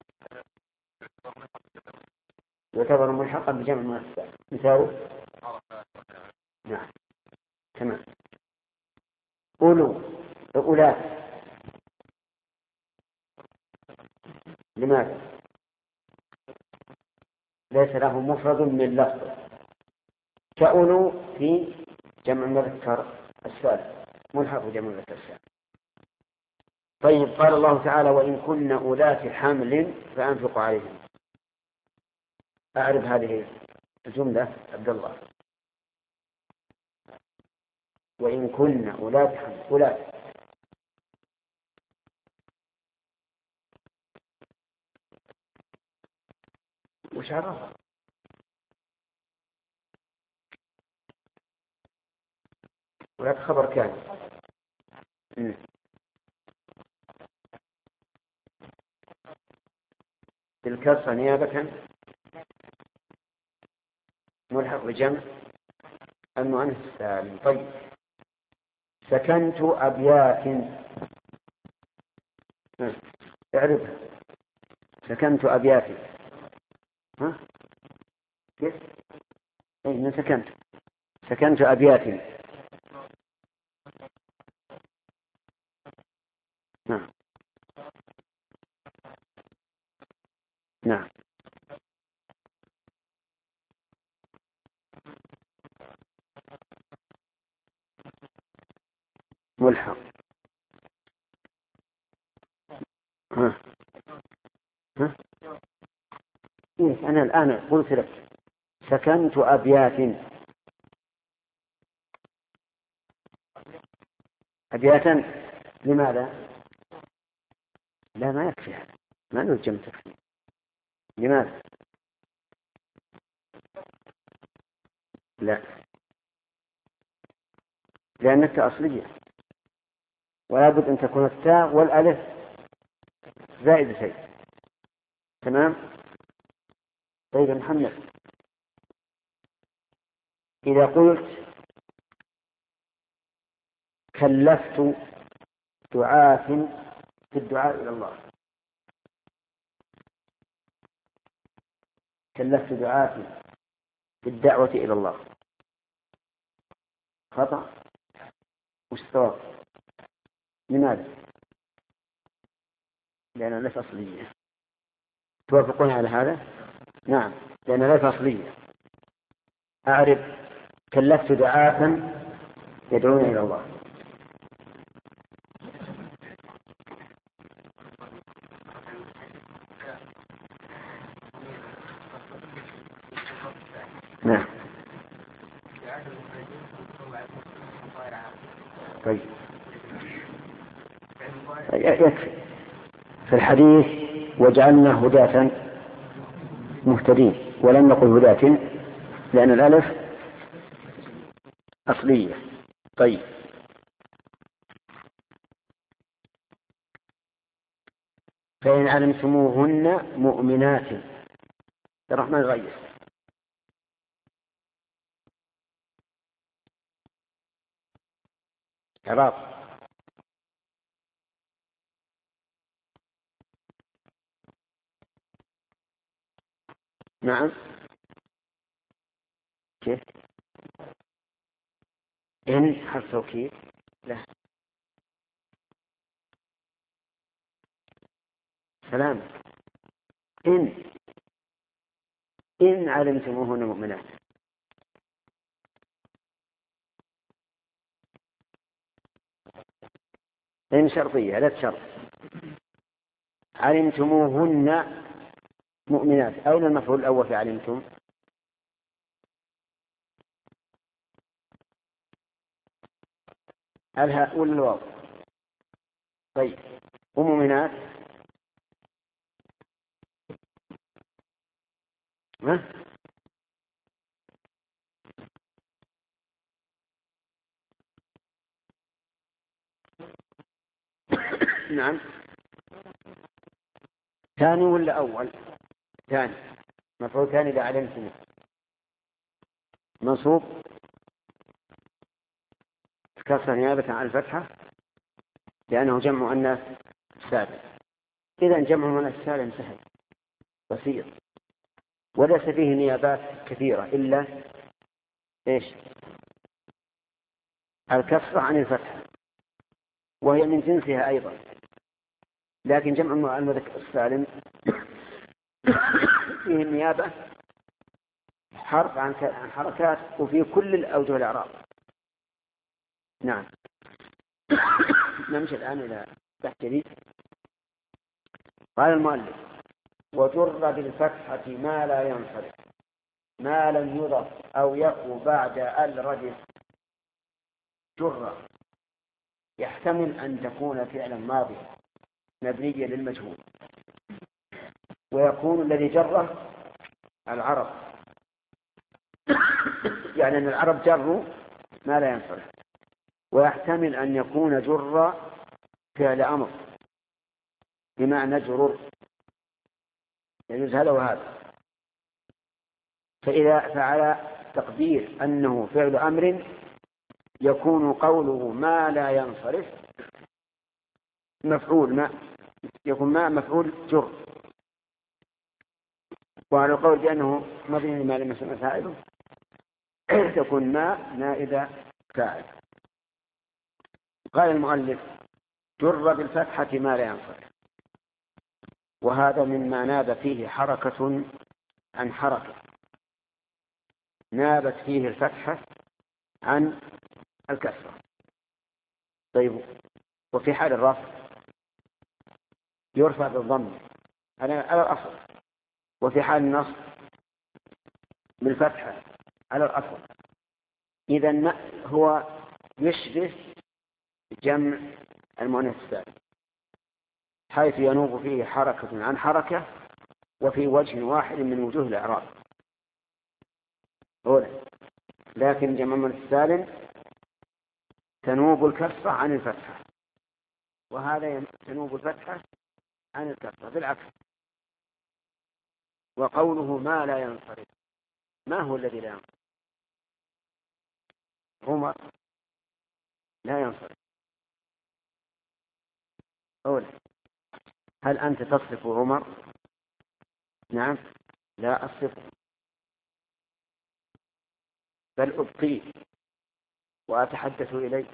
يعتبر ملحقا بجمع المؤنث. مثال نعم تمام. أولو، أولاد، لماذا؟ ليس له مفرد من لفظ، كأولو في جمع المذكر السالم، ملحق بجمع المذكر السالم. طيب قال الله تعالى وإن كن أولات حمل فأنفقوا عليهم. أعرف هذه الجملة عبد الله. وإن كن أولات حمل، أولات وش عرفها؟ أولات خبر كامل. بالكسر نيابة ملحق بجمع المؤنث السالم. طيب سكنت أبيات، اعرفها، سكنت أبيات، ها كيف؟ أي من سكنت أبيات. نعم، نعم، ملحق. ها ها إيه أنا الآن قلت لك سكنت أبيات، أبياتا، لماذا؟ لا ما يكفي هذا، ما نرجم تكفي. لماذا؟ لا، لأن التاء أصلية ولا بد أن تكون التاء والألف زائد شيء. تمام. طيب محمد إذا قلت كلفت دعاة في الدعاء إلى الله، كلفت دعاة في الدعوة إلى الله، خطأ؟ وش الصواب؟ لماذا؟ لأن ليس أصلية. توافقون على هذا؟ نعم، لأن ليس أصلية. أعرف كلفت دعاة يدعون إلى الله. نعم. طيب يكفي في الحديث وجعلنا هداة مهتدين، ولم نقل هداة لأن الألف أصلية. طيب فإن علمتموهن مؤمنات الرحمن غير. عراق. نعم. كيف؟ إن حرف توكيد. لا. سلام. إن علمتموهن مؤمنات. إن شرطية لا شرط. علمتموهن مؤمنات. أين المفعول الأول في علمتم؟ الهاء ولا الواو؟ طيب ومؤمنات؟ ها؟ نعم. ثاني ولا أول؟ ثاني. مفعول ثاني إذا علمتم. منصوب كسر نيابة عن الفتحة لأنه جمع مؤنث سالم. إذا جمع مؤنث سالم سهل بسيط وليس فيه نيابات كثيرة إلا إيش؟ الكسرة عن الفتحة وهي من جنسها أيضا. لكن جمع المذكر السالم فيه النيابة حرف عن حركات وفي كل الأوجه الإعراب. نعم. نمشي الآن إلى تحت جديد. قال المؤلف وجر بالفتحة ما لا ينصرف ما لم يضف أو يقو بعد الردف. جر يحتمل أن تكون فعلا ماضيا مبنيا للمجهول ويكون الذي جره العرب يعني أن العرب جروا ما لا ينصرف. ويحتمل أن يكون جر فعل أمر بمعنى جرر يجوز هذا وهذا. فعلى تقدير أنه فعل أمر يكون قوله ما لا ينصرف مفعول ما يكون ما مفعول جر. وعلى القول بأنه مبني ما لم يسمى فاعله تكون ما نائب فاعل. قال المؤلف جر بالفتحة ما لا ينصرف وهذا مما ناب فيه حركة عن حركة نابت فيه الفتحة عن الكسرة. طيب وفي حال الرفع يرفع بالضم على الأصل وفي حال النصب بالفتحة على الأصل. إذن هو يشبه جمع المؤنث السالم حيث ينوب فيه حركة عن حركة وفي وجه واحد من وجوه الإعراب. لكن جمع المؤنث السالم تنوب الكسرة عن الفتحة وهذا تنوب الفتحة عن الكسرة بالعكس. وقوله ما لا ينصرف ما هو الذي لا ينصرف؟ عمر لا ينصرف. هل أنت تصف عمر؟ نعم لا أصفه بل أبقيه وأتحدث إليه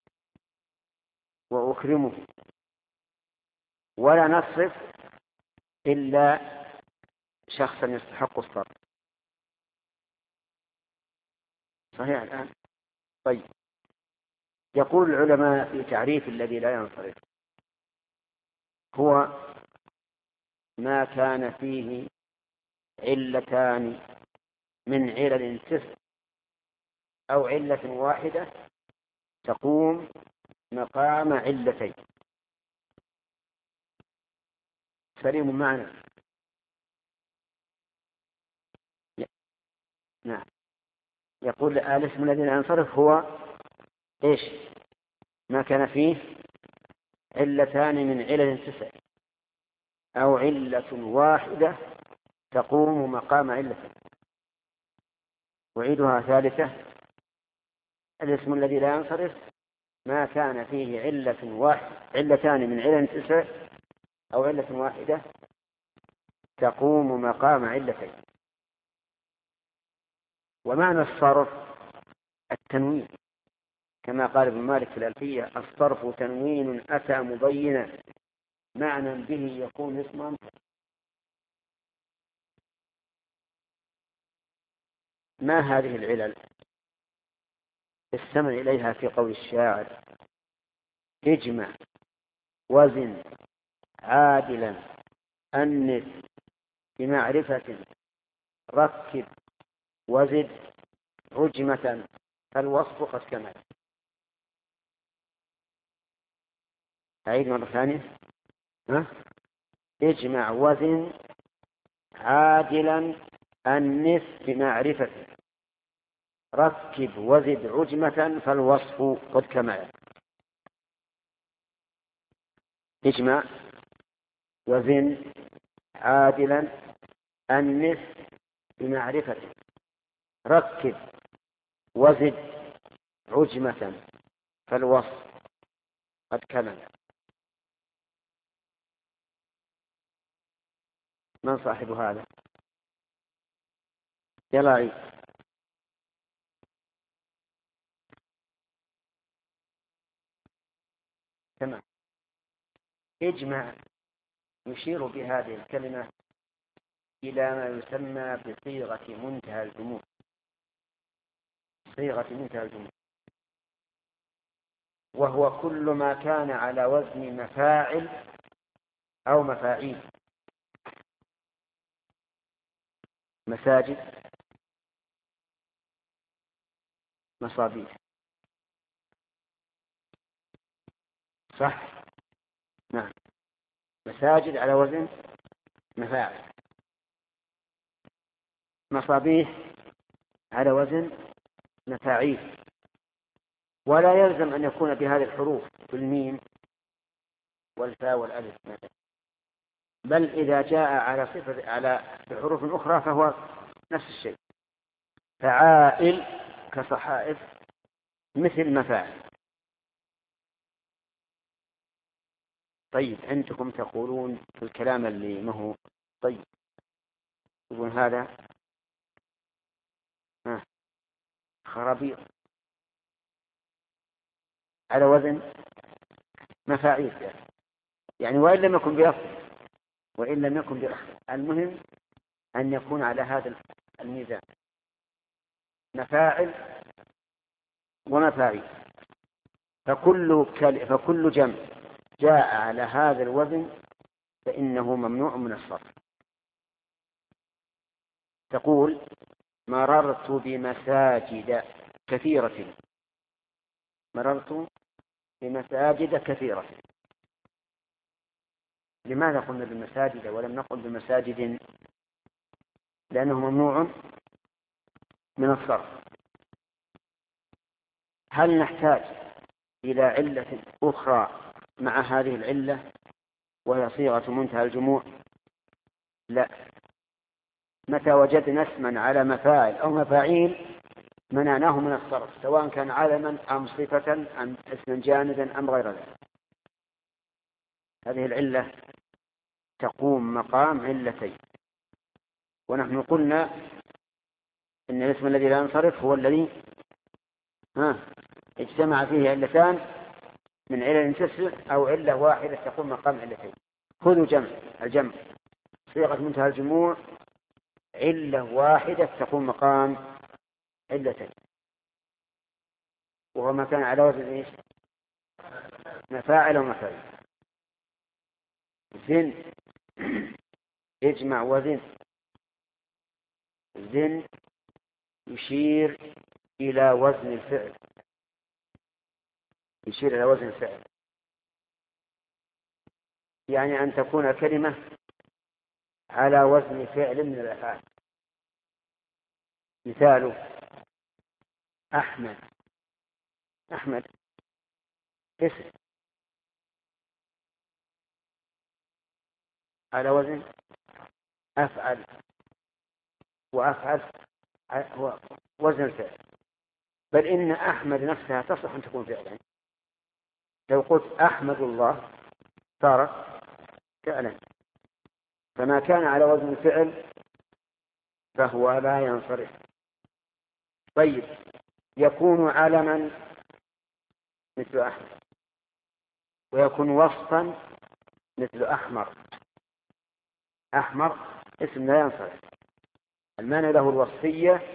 وأكرمه ولا نصف إلا شخصا يستحق الصرف. صحيح الآن؟ طيب يقول العلماء في تعريف الذي لا ينصرف هو ما كان فيه علتان من علل 9 أو علة واحدة تقوم مقام علتين. سليم معنا. نعم. يقول الاسم الذي لا ينصرف هو إيش؟ ما كان فيه علتان من علل 9 أو علة واحدة تقوم مقام علة. أعيدها ثالثة: الاسم الذي لا ينصرف ما كان فيه علتان من علل 9 أو علة واحدة تقوم مقام علتين. ومعنى الصرف التنوين، كما قال ابن مالك في الألفية: الصرف تنوين أتى مبينا معنى به يكون اسما. ما هذه العلل؟ استمع إليها في قول الشاعر: اجمع وزن عادلا أنف بمعرفة ركب وزد عجمة فالوصف قد كمل. أعيد مرة ثانية: اجمع وزن عادلا أنف بمعرفة ركب وزد عجمة فالوصف قد كمل. اجمع وزن عادلا أنف بمعرفة ركب وزد عجمة فالوصف قد كمل. من صاحب هذا؟ يلا عيد. تمام. اجمع يشير بهذه الكلمة إلى ما يسمى بصيغة منتهى الجموع. صيغة منتهى الجموع وهو كل ما كان على وزن مفاعل أو مفاعيل. مساجد، مصابيح. صح؟ نعم، مساجد على وزن مفاعل، مصابيح على وزن مفاعيل. ولا يلزم أن يكون بهذه الحروف بالميم والفاء والألف، بل إذا جاء على صفة بحروف أخرى فهو نفس الشيء. فعائل كصحائف مثل مفاعل. طيب، عندكم تقولون في الكلام اللي ما هو طيب، يقول هذا خرابيط على وزن مفاعيل، يعني وإن لم يكن بأصل، وإن لم يكن بأصل، المهم أن يكون على هذا الميزان، مفاعل ومفاعيل. فكل جمع جاء على هذا الوزن فإنه ممنوع من الصرف. تقول: مررت بمساجد كثيرة. مررت بمساجد كثيرة. لماذا قلنا بمساجد ولم نقل بمساجد؟ لأنه ممنوع من الصرف. هل نحتاج إلى علة أخرى مع هذه العلة وهي صيغة منتهى الجموع؟ لا. متى وجدنا اسما على مفاعل أو مفاعيل منعناه من الصرف، سواء كان علما أم صفة أم اسما جامدا أم غير ذلك. هذه العلة تقوم مقام علتين. ونحن قلنا إن الاسم الذي لا ينصرف هو الذي اجتمع فيه علتان من علل 9 أو علة واحدة تقوم مقام علتين. خذوا الجمع صيغة منتهى الجموع علة واحدة تقوم مقام علتين، وهو ما كان على وزن ايش؟ مفاعل ومفاعيل. زن اجمع وزن. زن يشير إلى وزن الفعل، يشير إلى وزن الفعل، يعني أن تكون الكلمة على وزن فعل من الأفعال. مثاله: أحمد. أحمد اسم على وزن أفعل. وأفعل هو وزن الفعل، بل إن أحمد نفسها تصلح أن تكون فعلا. لو قلت أحمد الله صارت فعلا، فما كان على وزن الفعل فهو لا ينصرف. طيب، يكون علما مثل أحمد، ويكون وصفا مثل أحمر. أحمر اسم لا ينصرف، المعنى له الوصفية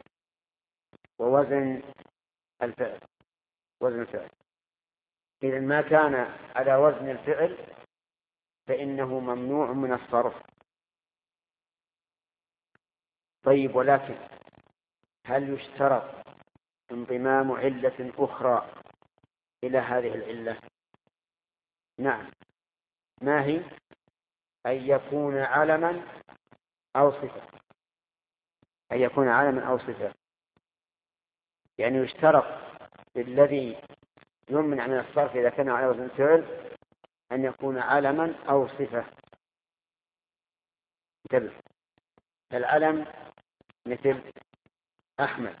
ووزن الفعل، وزن الفعل. إذا ما كان على وزن الفعل فإنه ممنوع من الصرف. طيب، ولكن هل يشترط انضمام علة أخرى إلى هذه العلة؟ نعم. ما هي؟ أن يكون علما أو صفة. أن يكون علما أو صفة، يعني يشترط الذي يمنع من الصرف إذا كان على وزن الفعل أن يكون علما أو صفة. انتبه، العلم مثل أحمد،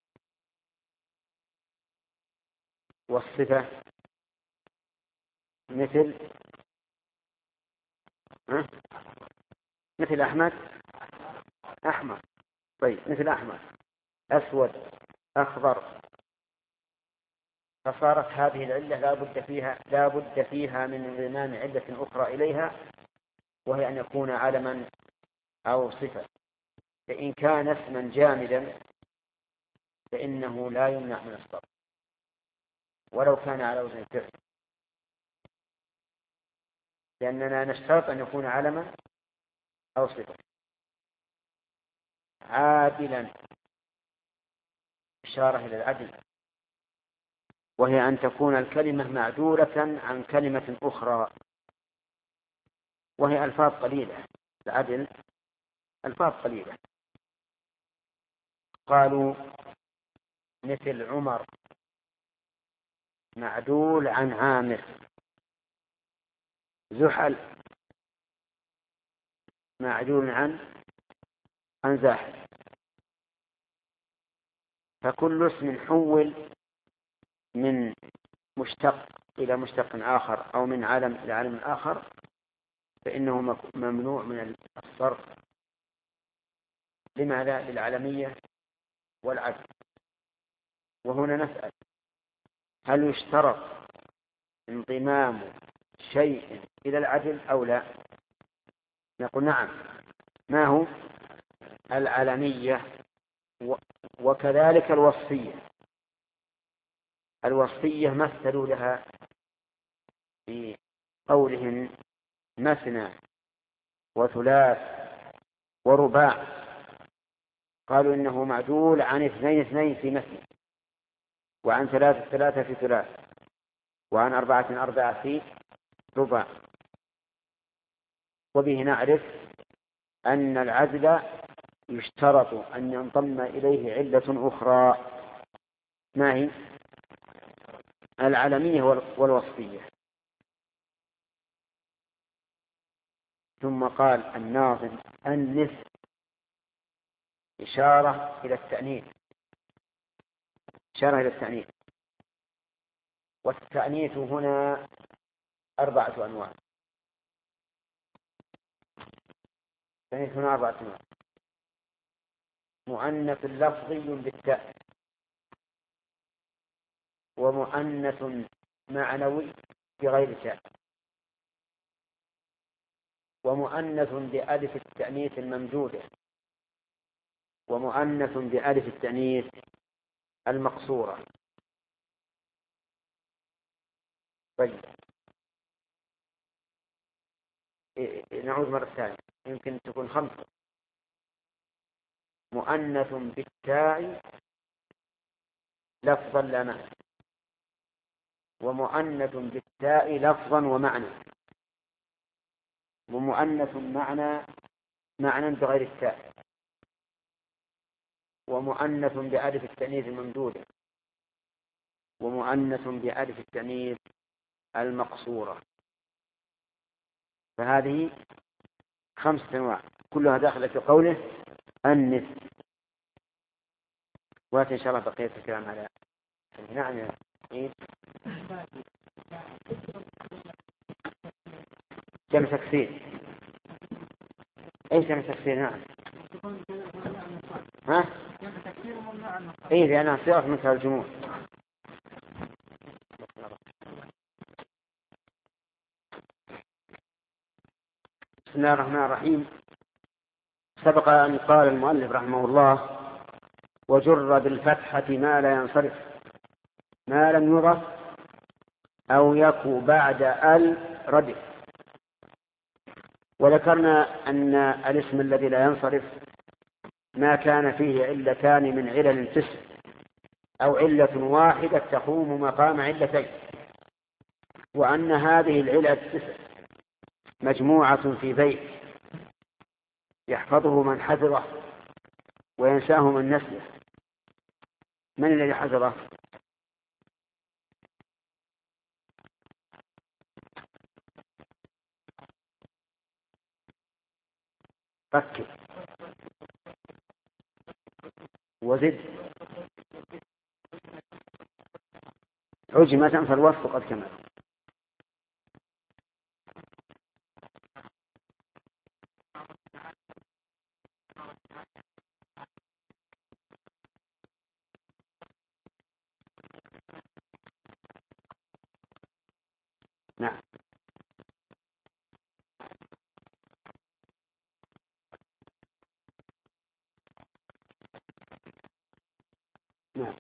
والصفة مثل مثل أحمد أحمر. طيب، مثل أحمر أسود أخضر. فصارت هذه العلة لا بد فيها من انضمام علة أخرى إليها، وهي أن يكون علما أو صفة. فإن كان اسما جامدا فإنه لا يمنع من الصرف ولو كان على وزن الفعل، لأننا نشترط أن يكون علما أو صفة. عادلا، إشارة إلى العدل، وهي أن تكون الكلمة معدولة عن كلمة أخرى، وهي ألفاظ قليلة. العدل ألفاظ قليلة. قالوا مثل عمر معدول عن عامر، زحل معدول عن زاحل. فكل اسم حول من مشتق إلى مشتق آخر أو من علم إلى علم آخر فإنه ممنوع من الصرف. لماذا؟ للعلمية والعدل. وهنا نسأل: هل يشترط انضمام شيء إلى العدل أو لا؟ نقول نعم. ما هو؟ العلمية وكذلك الوصفية. الوصفية مثلوا لها في قولهم مثنى وثلاث ورباع، قالوا إنه معدول عن 2 في مثنى، وعن 3 في ثلاث، وعن 4 في رباع. وبه نعرف أن العدل يشترط أن ينضم إليه علة أخرى. ما هي؟ العلمية والوصفية. ثم قال الناظم: أنث، إشارة إلى التأنيث، إشارة إلى التأنيث. والتأنيث هنا 4 أنواع. التأنيث هنا 4 أنواع: مؤنث لفظي بالتاء، ومؤنث معنوي بغير تاء، ومؤنث بألف التأنيث الممدودة، ومؤنث بألف التأنيث المقصورة. طيب، نعود مرة ثانية، يمكن تكون 5. مؤنث بالتاء لفظا لا معنى، ومؤنث بالتاء لفظا ومعنى، ومؤنث معنى بغير التاء، ومؤنث بألف التأنيث الممدودة، ومؤنث بألف التأنيث المقصورة. فهذه 5 أنواع كلها داخلة في قوله أنث. وإن شاء الله بقية الكلام على نعم. إيه؟ جمع تكسير. أي جمع تكسير؟ نعم. ها؟ إيه لأنها صيغة منتهى الجموع. بسم الله الرحمن الرحيم. سبق أن قال المؤلف رحمه الله: وجر بالفتحة ما لا ينصرف ما لم يضف أو يكو بعد ردف. وذكرنا أن الاسم الذي لا ينصرف ما كان فيه علتان من علل 9 أو علة واحدة تقوم مقام علتين، وأن هذه العلل 9 مجموعة في بيت يحفظه من حفظه وينساه من نسيه. من الذي حفظه؟ ركب وزد. عجمة فالوصف قد كمل. نعم. نعم.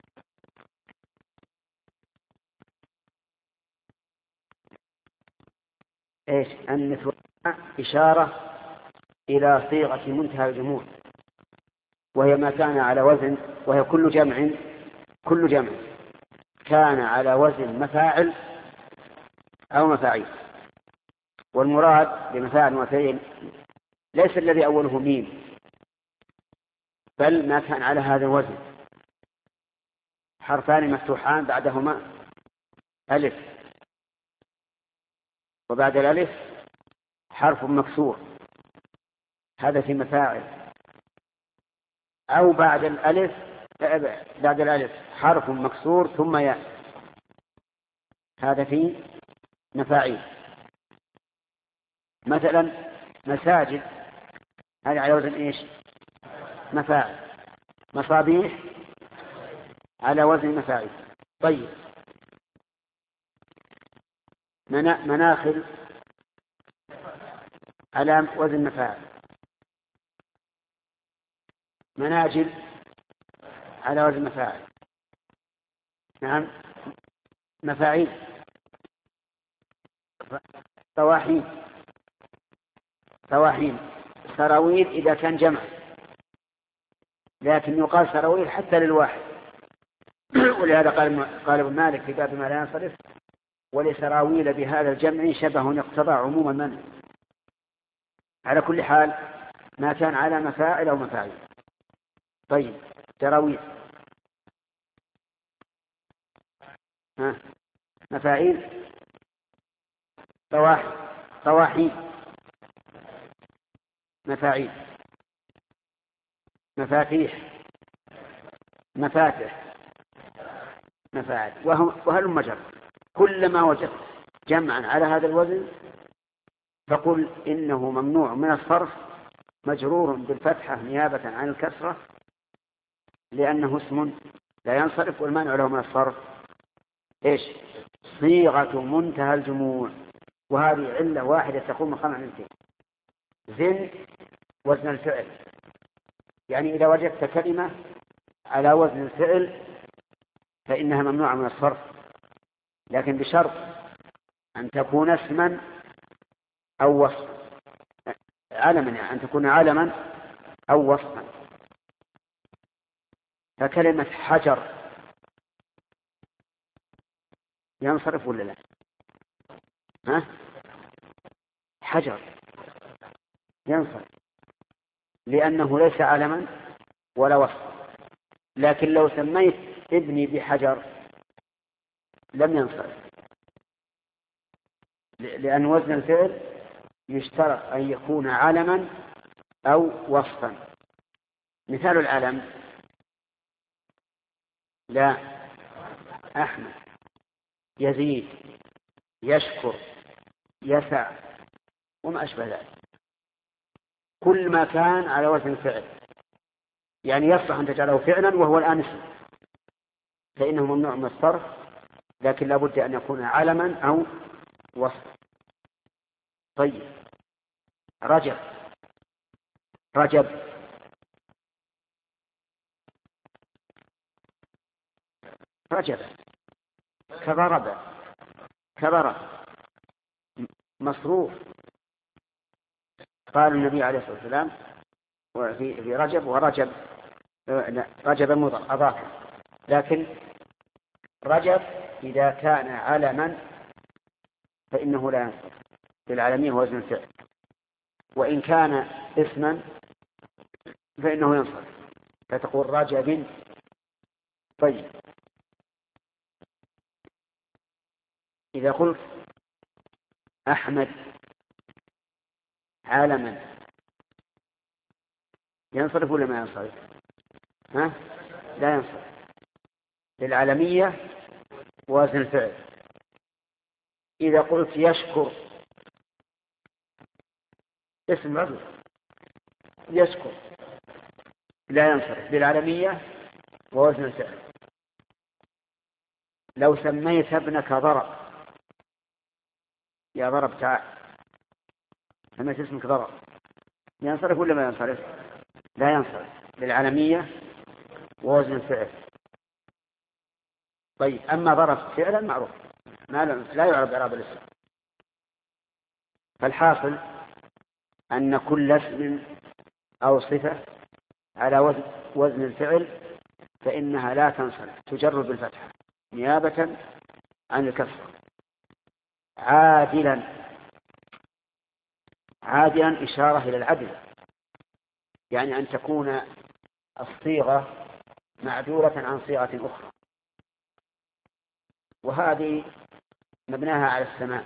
ايش أن إشارة إلى صيغة منتهى الجموع، وهي ما كان على وزن، وهي كل جمع كان على وزن مفاعل أو مفاعيل. والمراد بمفاعل ومفاعيل ليس الذي أوله ميم، بل ما كان على هذا الوزن، حرفان مفتوحان بعدهما ألف، وبعد الألف حرف مكسور، هذا في مفاعل. أو بعد الألف حرف مكسور ثم ياء، هذا في مفاعيل. مثلا مساجد، هذا على وزن ايش؟ مفاعل. مصابيح على وزن مفاعيل. طيب، مناخل على وزن مفاعل. مناجل على وزن مفاعل. نعم. مفاعيل. طواحين. سراويل إذا كان جمع، لكن يقال سراويل حتى للواحد. ولهذا قال ابن مالك في باب ما لا ينصرف: ولسراويل بهذا الجمع شبه يقتضى عموم المنع. على كل حال ما كان على مفاعل أو مفاعيل. طيب، سراويل. مفاعيل. طواحين. مفاعيل. مفاتيح. مفاتح. مفاعل. وهل مجر. كلما وجدت جمعا على هذا الوزن فقل إنه ممنوع من الصرف، مجرور بالفتحة نيابة عن الكسرة، لأنه اسم لا ينصرف، والمانع له من الصرف إيش؟ صيغة منتهى الجموع. وهذه علة واحدة تقوم مقام علتين. زن وزن الفعل، يعني إذا وجدت كلمة على وزن الفعل فإنها ممنوعة من الصرف، لكن بشرط أن تكون اسما أو وصفا. علما، يعني أن تكون علما أو وصفا. فكلمة حجر ينصرف ولا لا؟ حجر ينصرف لأنه ليس علما ولا وصفا. لكن لو سميت ابني بحجر لم ينصرف، لأن وزن الفعل يشترط أن يكون علما أو وصفا. مثال العلم لا أحمد يزيد يشكر يسع وما أشبه ذلك، كل ما كان على وزن فعل، يعني يصلح أن تجعله فعلا وهو الآن اسم، فإنه ممنوع من الصرف، لكن لا بد أن يكون علما أو وصف. طيب رجب رجب رجب كضرب مصروف. قال النبي عليه الصلاة والسلام في رجب ورجب رجب مضر أضافه، لكن رجب إذا كان علما فإنه لا ينصرف بالعالمية وزن الفعل، وإن كان اسما فإنه ينصرف، فتقول رجب. طيب إذا قلت أحمد عالما ينصرف ولا ما ينصرف؟ لا ينصرف للعالمية وزن الفعل. إذا قلت يشكر اسم رجل يشكر لا ينصرف بالعالمية ووزن الفعل. لو سميت ابنك ضرب، يا ضرب تعال، سميت اسمك ضرب، ينصرف ولا ما ينصرف؟ لا ينصرف بالعالمية ووزن الفعل. طيب أما ضرب فعلا معروف لا يعرف إعراب الاسم. فالحاصل أن كل اسم أو صفة على وزن الفعل فإنها لا تنصرف، تجر بالفتحة نيابة عن الكسر. عادلا إشارة إلى العدل، يعني أن تكون الصيغة معدولة عن صيغة أخرى، وهذه مبناها على السماء.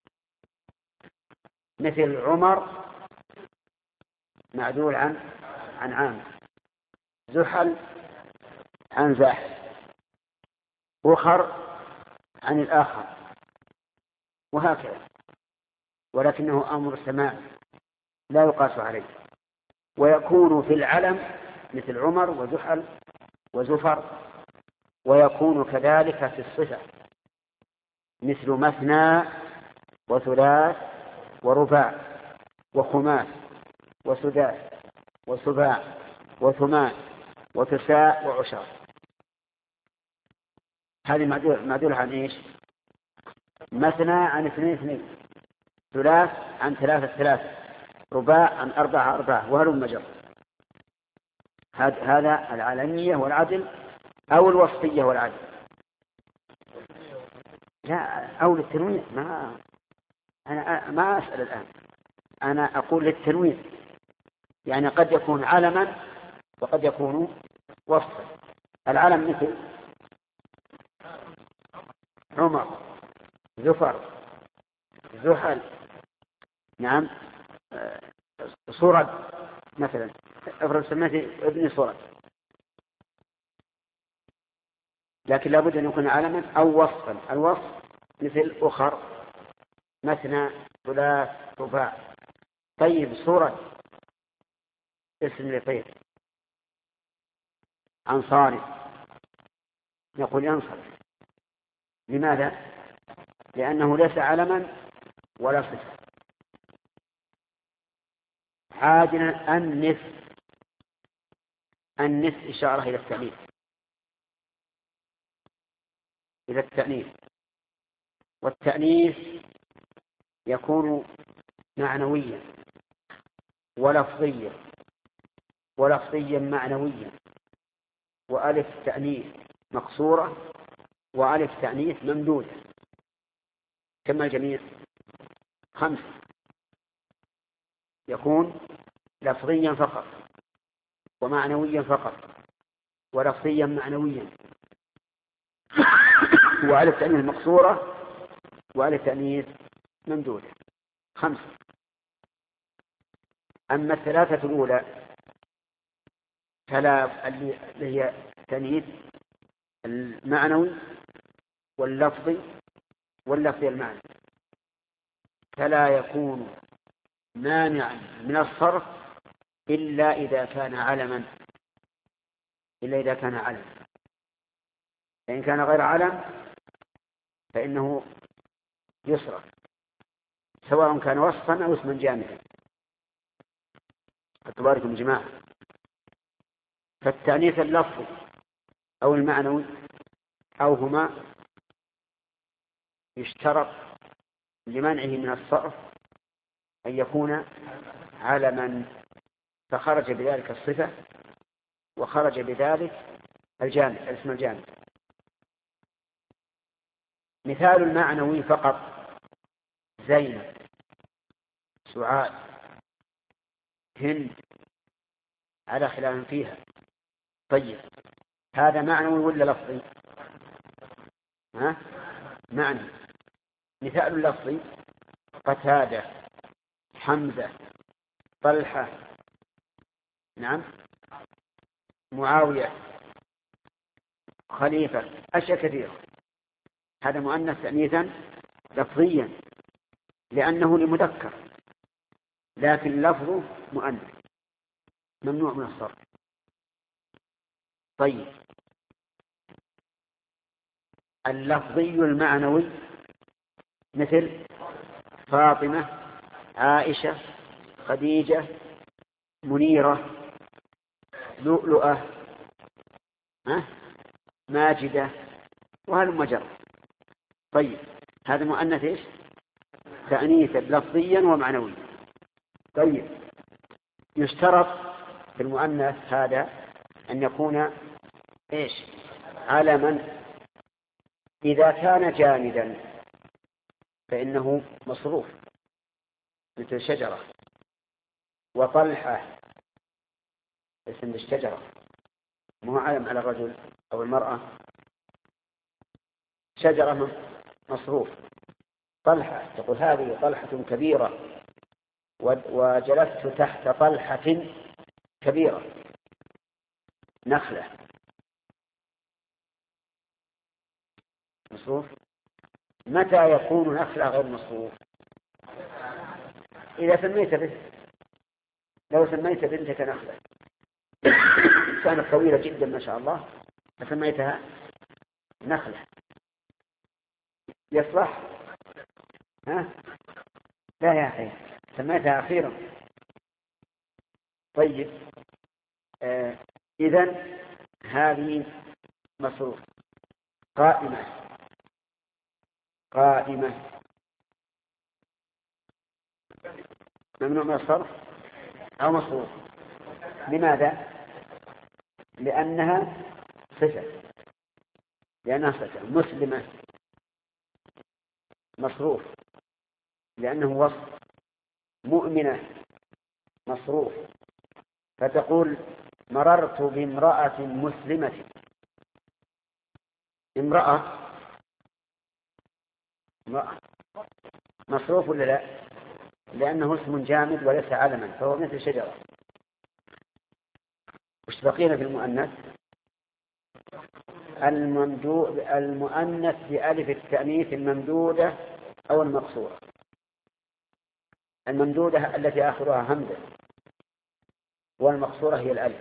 مثل عمر معدول عن عام، زحل عن زاحل، وخر عن الآخر، وهكذا، ولكنه أمر سماع لا يقاس عليه. ويكون في العلم مثل عمر وزحل وزفر، ويكون كذلك في الصفة مثل مثنى وثلاث ورباع وخماس وسداس وسباع وثمان وتساء وعشر. هذه معدولة عن إيش؟ مثنى عن 2 ثلاث عن 3 رباع عن 4 وهلم مجر. هذا العالمية والعدل أو الوصفية والعدل. لا، أو للتنويع. أنا ما أسأل الآن، أنا أقول للتنويع، يعني قد يكون علما وقد يكون وصفا. العلم مثل عمر زفر زحل، نعم، صورة مثلا، افرض سميت ابني صورة، لكن لابد أن يكون علما أو وصفا. الوصف مثل أخر مثنى ثلاث رباع. طيب صورة اسم لطيف أنصاري، نقول ينصرف. لماذا؟ لأنه ليس علما ولا صفة. عادلا النس إشارة إلى التأنيث، والتأنيث يكون معنويا ولفظيا معنويا، وألف تأنيث مقصورة وألف تأنيث ممدودة. كما الجميع 5 يكون لفظيا فقط ومعنويا فقط ولفظيا معنويا، وألف تأنيث مقصورة وألف تأنيث ممدودة. 5. أما 3 الأولى فلا اللي هي تأنيث المعنوي واللفظي المعنى، فلا يكون مانعا من الصرف إلا إذا كان علما، فإن كان غير علم فإنه يصرف، سواء كان وصفا أو اسما جامدا. أتباركم جماعة. فالتأنيث اللفظي أو المعنوي أو هما يشترط لمنعه من الصرف أن يكون علما، فخرج بذلك الصفة وخرج بذلك الاسم الجامد. مثال المعنوي فقط: زينب، سعاد، هند، على خلاف فيها. طيب، هذا معنوي ولا لفظي؟ معنى. مثال اللفظي: قتادة، حمزة، طلحة، نعم، معاوية، خليفة، أشياء كثيرة. هذا مؤنث تأنيثا لفظيا لأنه لمذكر، لكن لفظه مؤنث ممنوع من الصرف. طيب، اللفظي المعنوي مثل فاطمة، عائشة، خديجة، منيرة، لؤلؤة، ماجدة، وهلم جرى. طيب، هذا مؤنث ايش؟ تأنيثا لفظيا ومعنويا. طيب، يشترط في المؤنث هذا أن يكون ايش؟ علما. إذا كان جامدا فإنه مصروف، مثل شجرة، وطلحة اسم الشجرة، مو علم على الرجل أو المرأة، شجرة مصروف. طلحة تقول هذه طلحة كبيرة، وجلست تحت طلحة كبيرة، نخلة، مصروف. متى يكون نخلة غير مصروف؟ إذا سميت به، لو سميت بنتك نخلة كانت طويلة جدا ما شاء الله فسميتها نخلة، يصلح؟ لا يا أخي، سميتها أخيرا. طيب، إذن هذه مصروف. قائمة ممنوع من الصرف أو مصروف. لماذا؟ لأنها صفة. مسلمة مصروف لأنه وصف. مؤمنة مصروف، فتقول مررت بامرأة مسلمة. امرأة مصروف ولا لا؟ لأنه اسم جامد وليس علما، فهو مثل شجرة. وش بقينا في المؤنث؟ المؤنث بألف التأنيث الممدودة أو المقصورة. الممدودة التي آخرها همزة، والمقصورة هي الألف،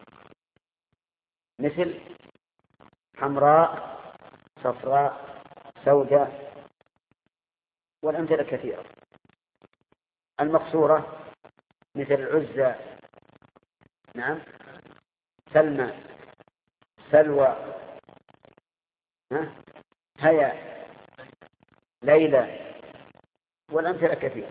مثل حمراء، صفراء، سوداء، والأمثلة كثيرة. المقصورة مثل عزة، نعم، سلمى، سلوى، هيا، ليلى، والأمثلة كثيرة.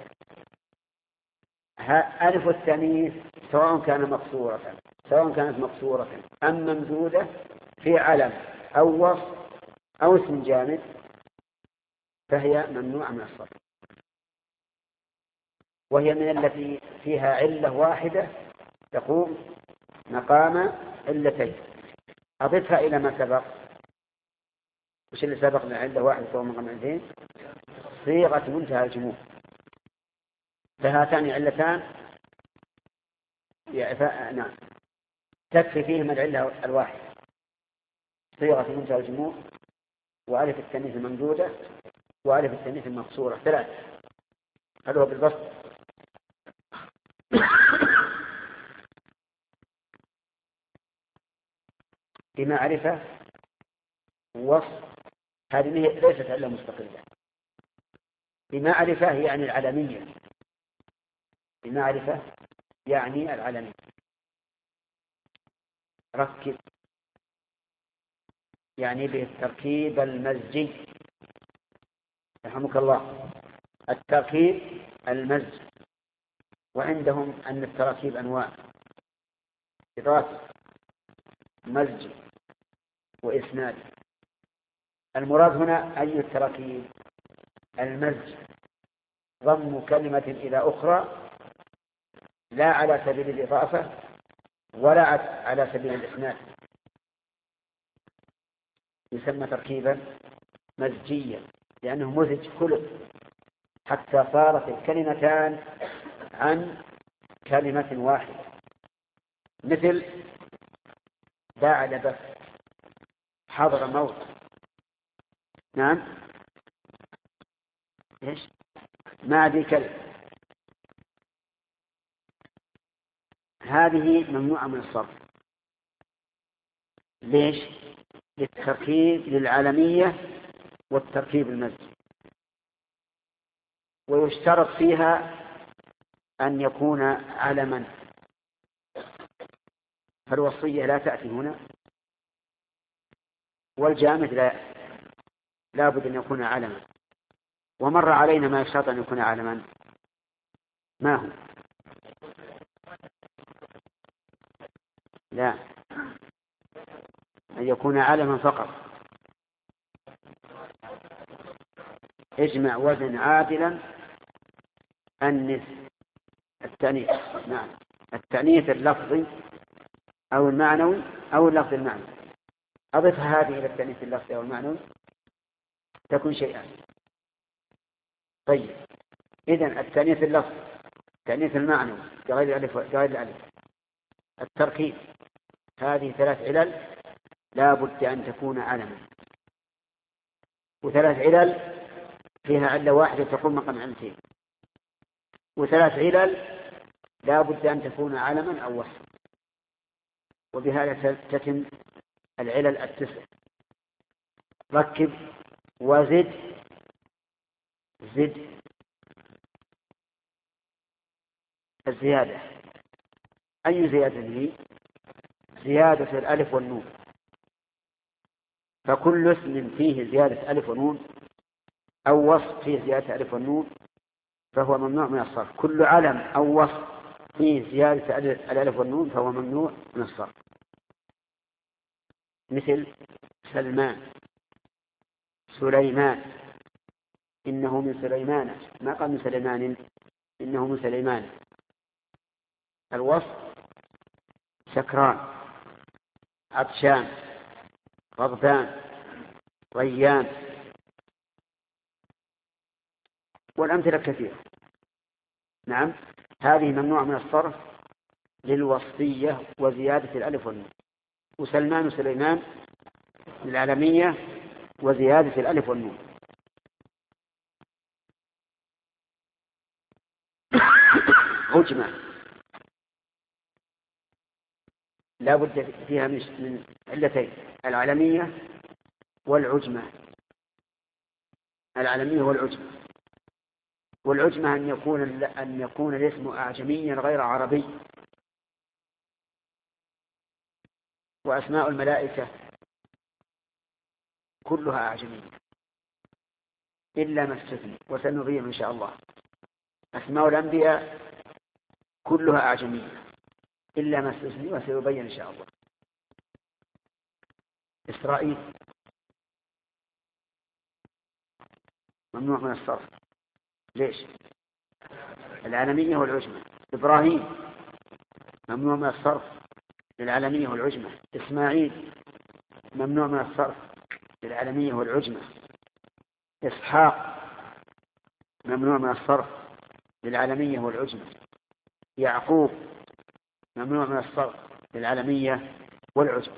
ألف التأنيث سواء كانت مقصورة أم ممدودة في علم أو وصف أو اسم جامد فهي ممنوعة من الصرف، وهي من التي فيها علة واحدة تقوم مقام علتين. أضفها إلى ما سبق. وش اللي سبق من علة واحدة تقوم مقام علتين؟ صيغة منتهى الجموع. فهاتان علتان نعم، تكفي فيهما العلة الواحد، صيغة منتهى الجموع، وألف التأنيث الممدودة، وألف التأنيث المقصورة، 3. هل هو بالبسط؟ بمعرفة ووصف، هذه ليست علة مستقلة. بمعرفة يعني العلمية، بمعرفة يعني العلمية. ركب يعني بالتركيب المزجي، رحمك الله، التركيب المزجي. وعندهم أن التراكيب أنواع، إضافي، مزجي، وإسناد. المراد هنا أي التراكيب؟ المزج، ضم كلمة إلى أخرى لا على سبيل الإضافة ولا على سبيل الإسناد، يسمى تركيبا مزجيا، لأنه مزج كله حتى صارت الكلمتان عن كلمة واحدة، مثل باع لبث، حضر موت. نعم، إيش؟ معدي كلب. هذه ممنوعة من الصرف. ليش؟ للتركيب للعالمية والتركيب المزجي، ويشترط فيها أن يكون علما، فالوصية لا تأتي هنا، والجامد لا بد أن يكون علما. ومر علينا ما يشترط أن يكون علما، ما هو؟ لا، أن يكون علما فقط. اجمع وزن عادلا أنث التأنيث. نعم، التأنيث اللفظي أو المعنوي أو اللفظ المعنوي. أضفها هذه إلى التأنيث اللفظي أو المعنوي تكون شيئا. طيب، إذن التأنيث اللفظي، التأنيث المعنوي بغير الألف، التركيب، هذه 3 علل لا بد أن تكون علما، و3 علل فيها علة واحدة تقوم مقام علتين، و3 علل لا بد أن تكون علما أو وصفا. وبهذا تتم العلل 9. ركب وزد، زد الزيادة. أي زيادة هي؟ زيادة الألف والنون. فكل اسم فيه زيادة ألف ونون أو وصف فيه زيادة ألف والنون فهو ممنوع من الصرف. كل علم أو وصف فيه زيادة الألف والنون فهو ممنوع من الصرف. مثل سلمان، سليمان، إنه من سليمان، ما قال من سليمان، إنه من سليمان. الوصف سكران، عطشان، غضبان، ريان، والأمثلة كثيرة. نعم، هذه ممنوع من الصرف للوصفية وزيادة الألف والنون. وسلمان وسليمان للعالمية وزيادة الألف والنون. عجمة لا بد فيها من علتين، العالمية والعجمة. العالمية والعجمة. والعجمة أن يكون الاسم أعجميا غير عربي. وأسماء الملائكة كلها أعجمية إلا ما استثني، وسنبين إن شاء الله. أسماء الأنبياء كلها أعجمية إلا ما استثني، وسنبين إن شاء الله. إسرائيل ممنوع من الصرف. ليش؟ العالمية والعجمة. إبراهيم ممنوع من الصرف للعالمية والعجمة. إسماعيل ممنوع من الصرف للعالمية والعجمة. إسحاق ممنوع من الصرف للعالمية والعجمة. يعقوب ممنوع من الصرف للعلمية والعجم.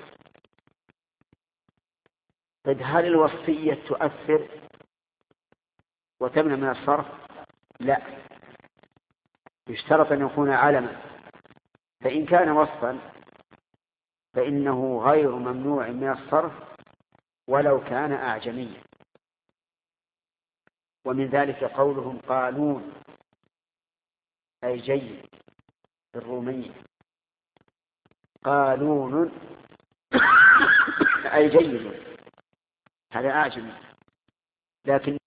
طيب هل الوصفية تؤثر وتمنع من الصرف؟ لا، يشترط أن يكون علما، فإن كان وصفا فإنه غير ممنوع من الصرف ولو كان أعجميا. ومن ذلك قولهم قانون أي جيد بالرومية، قانون أي جيد، هذا أعجمي، لكن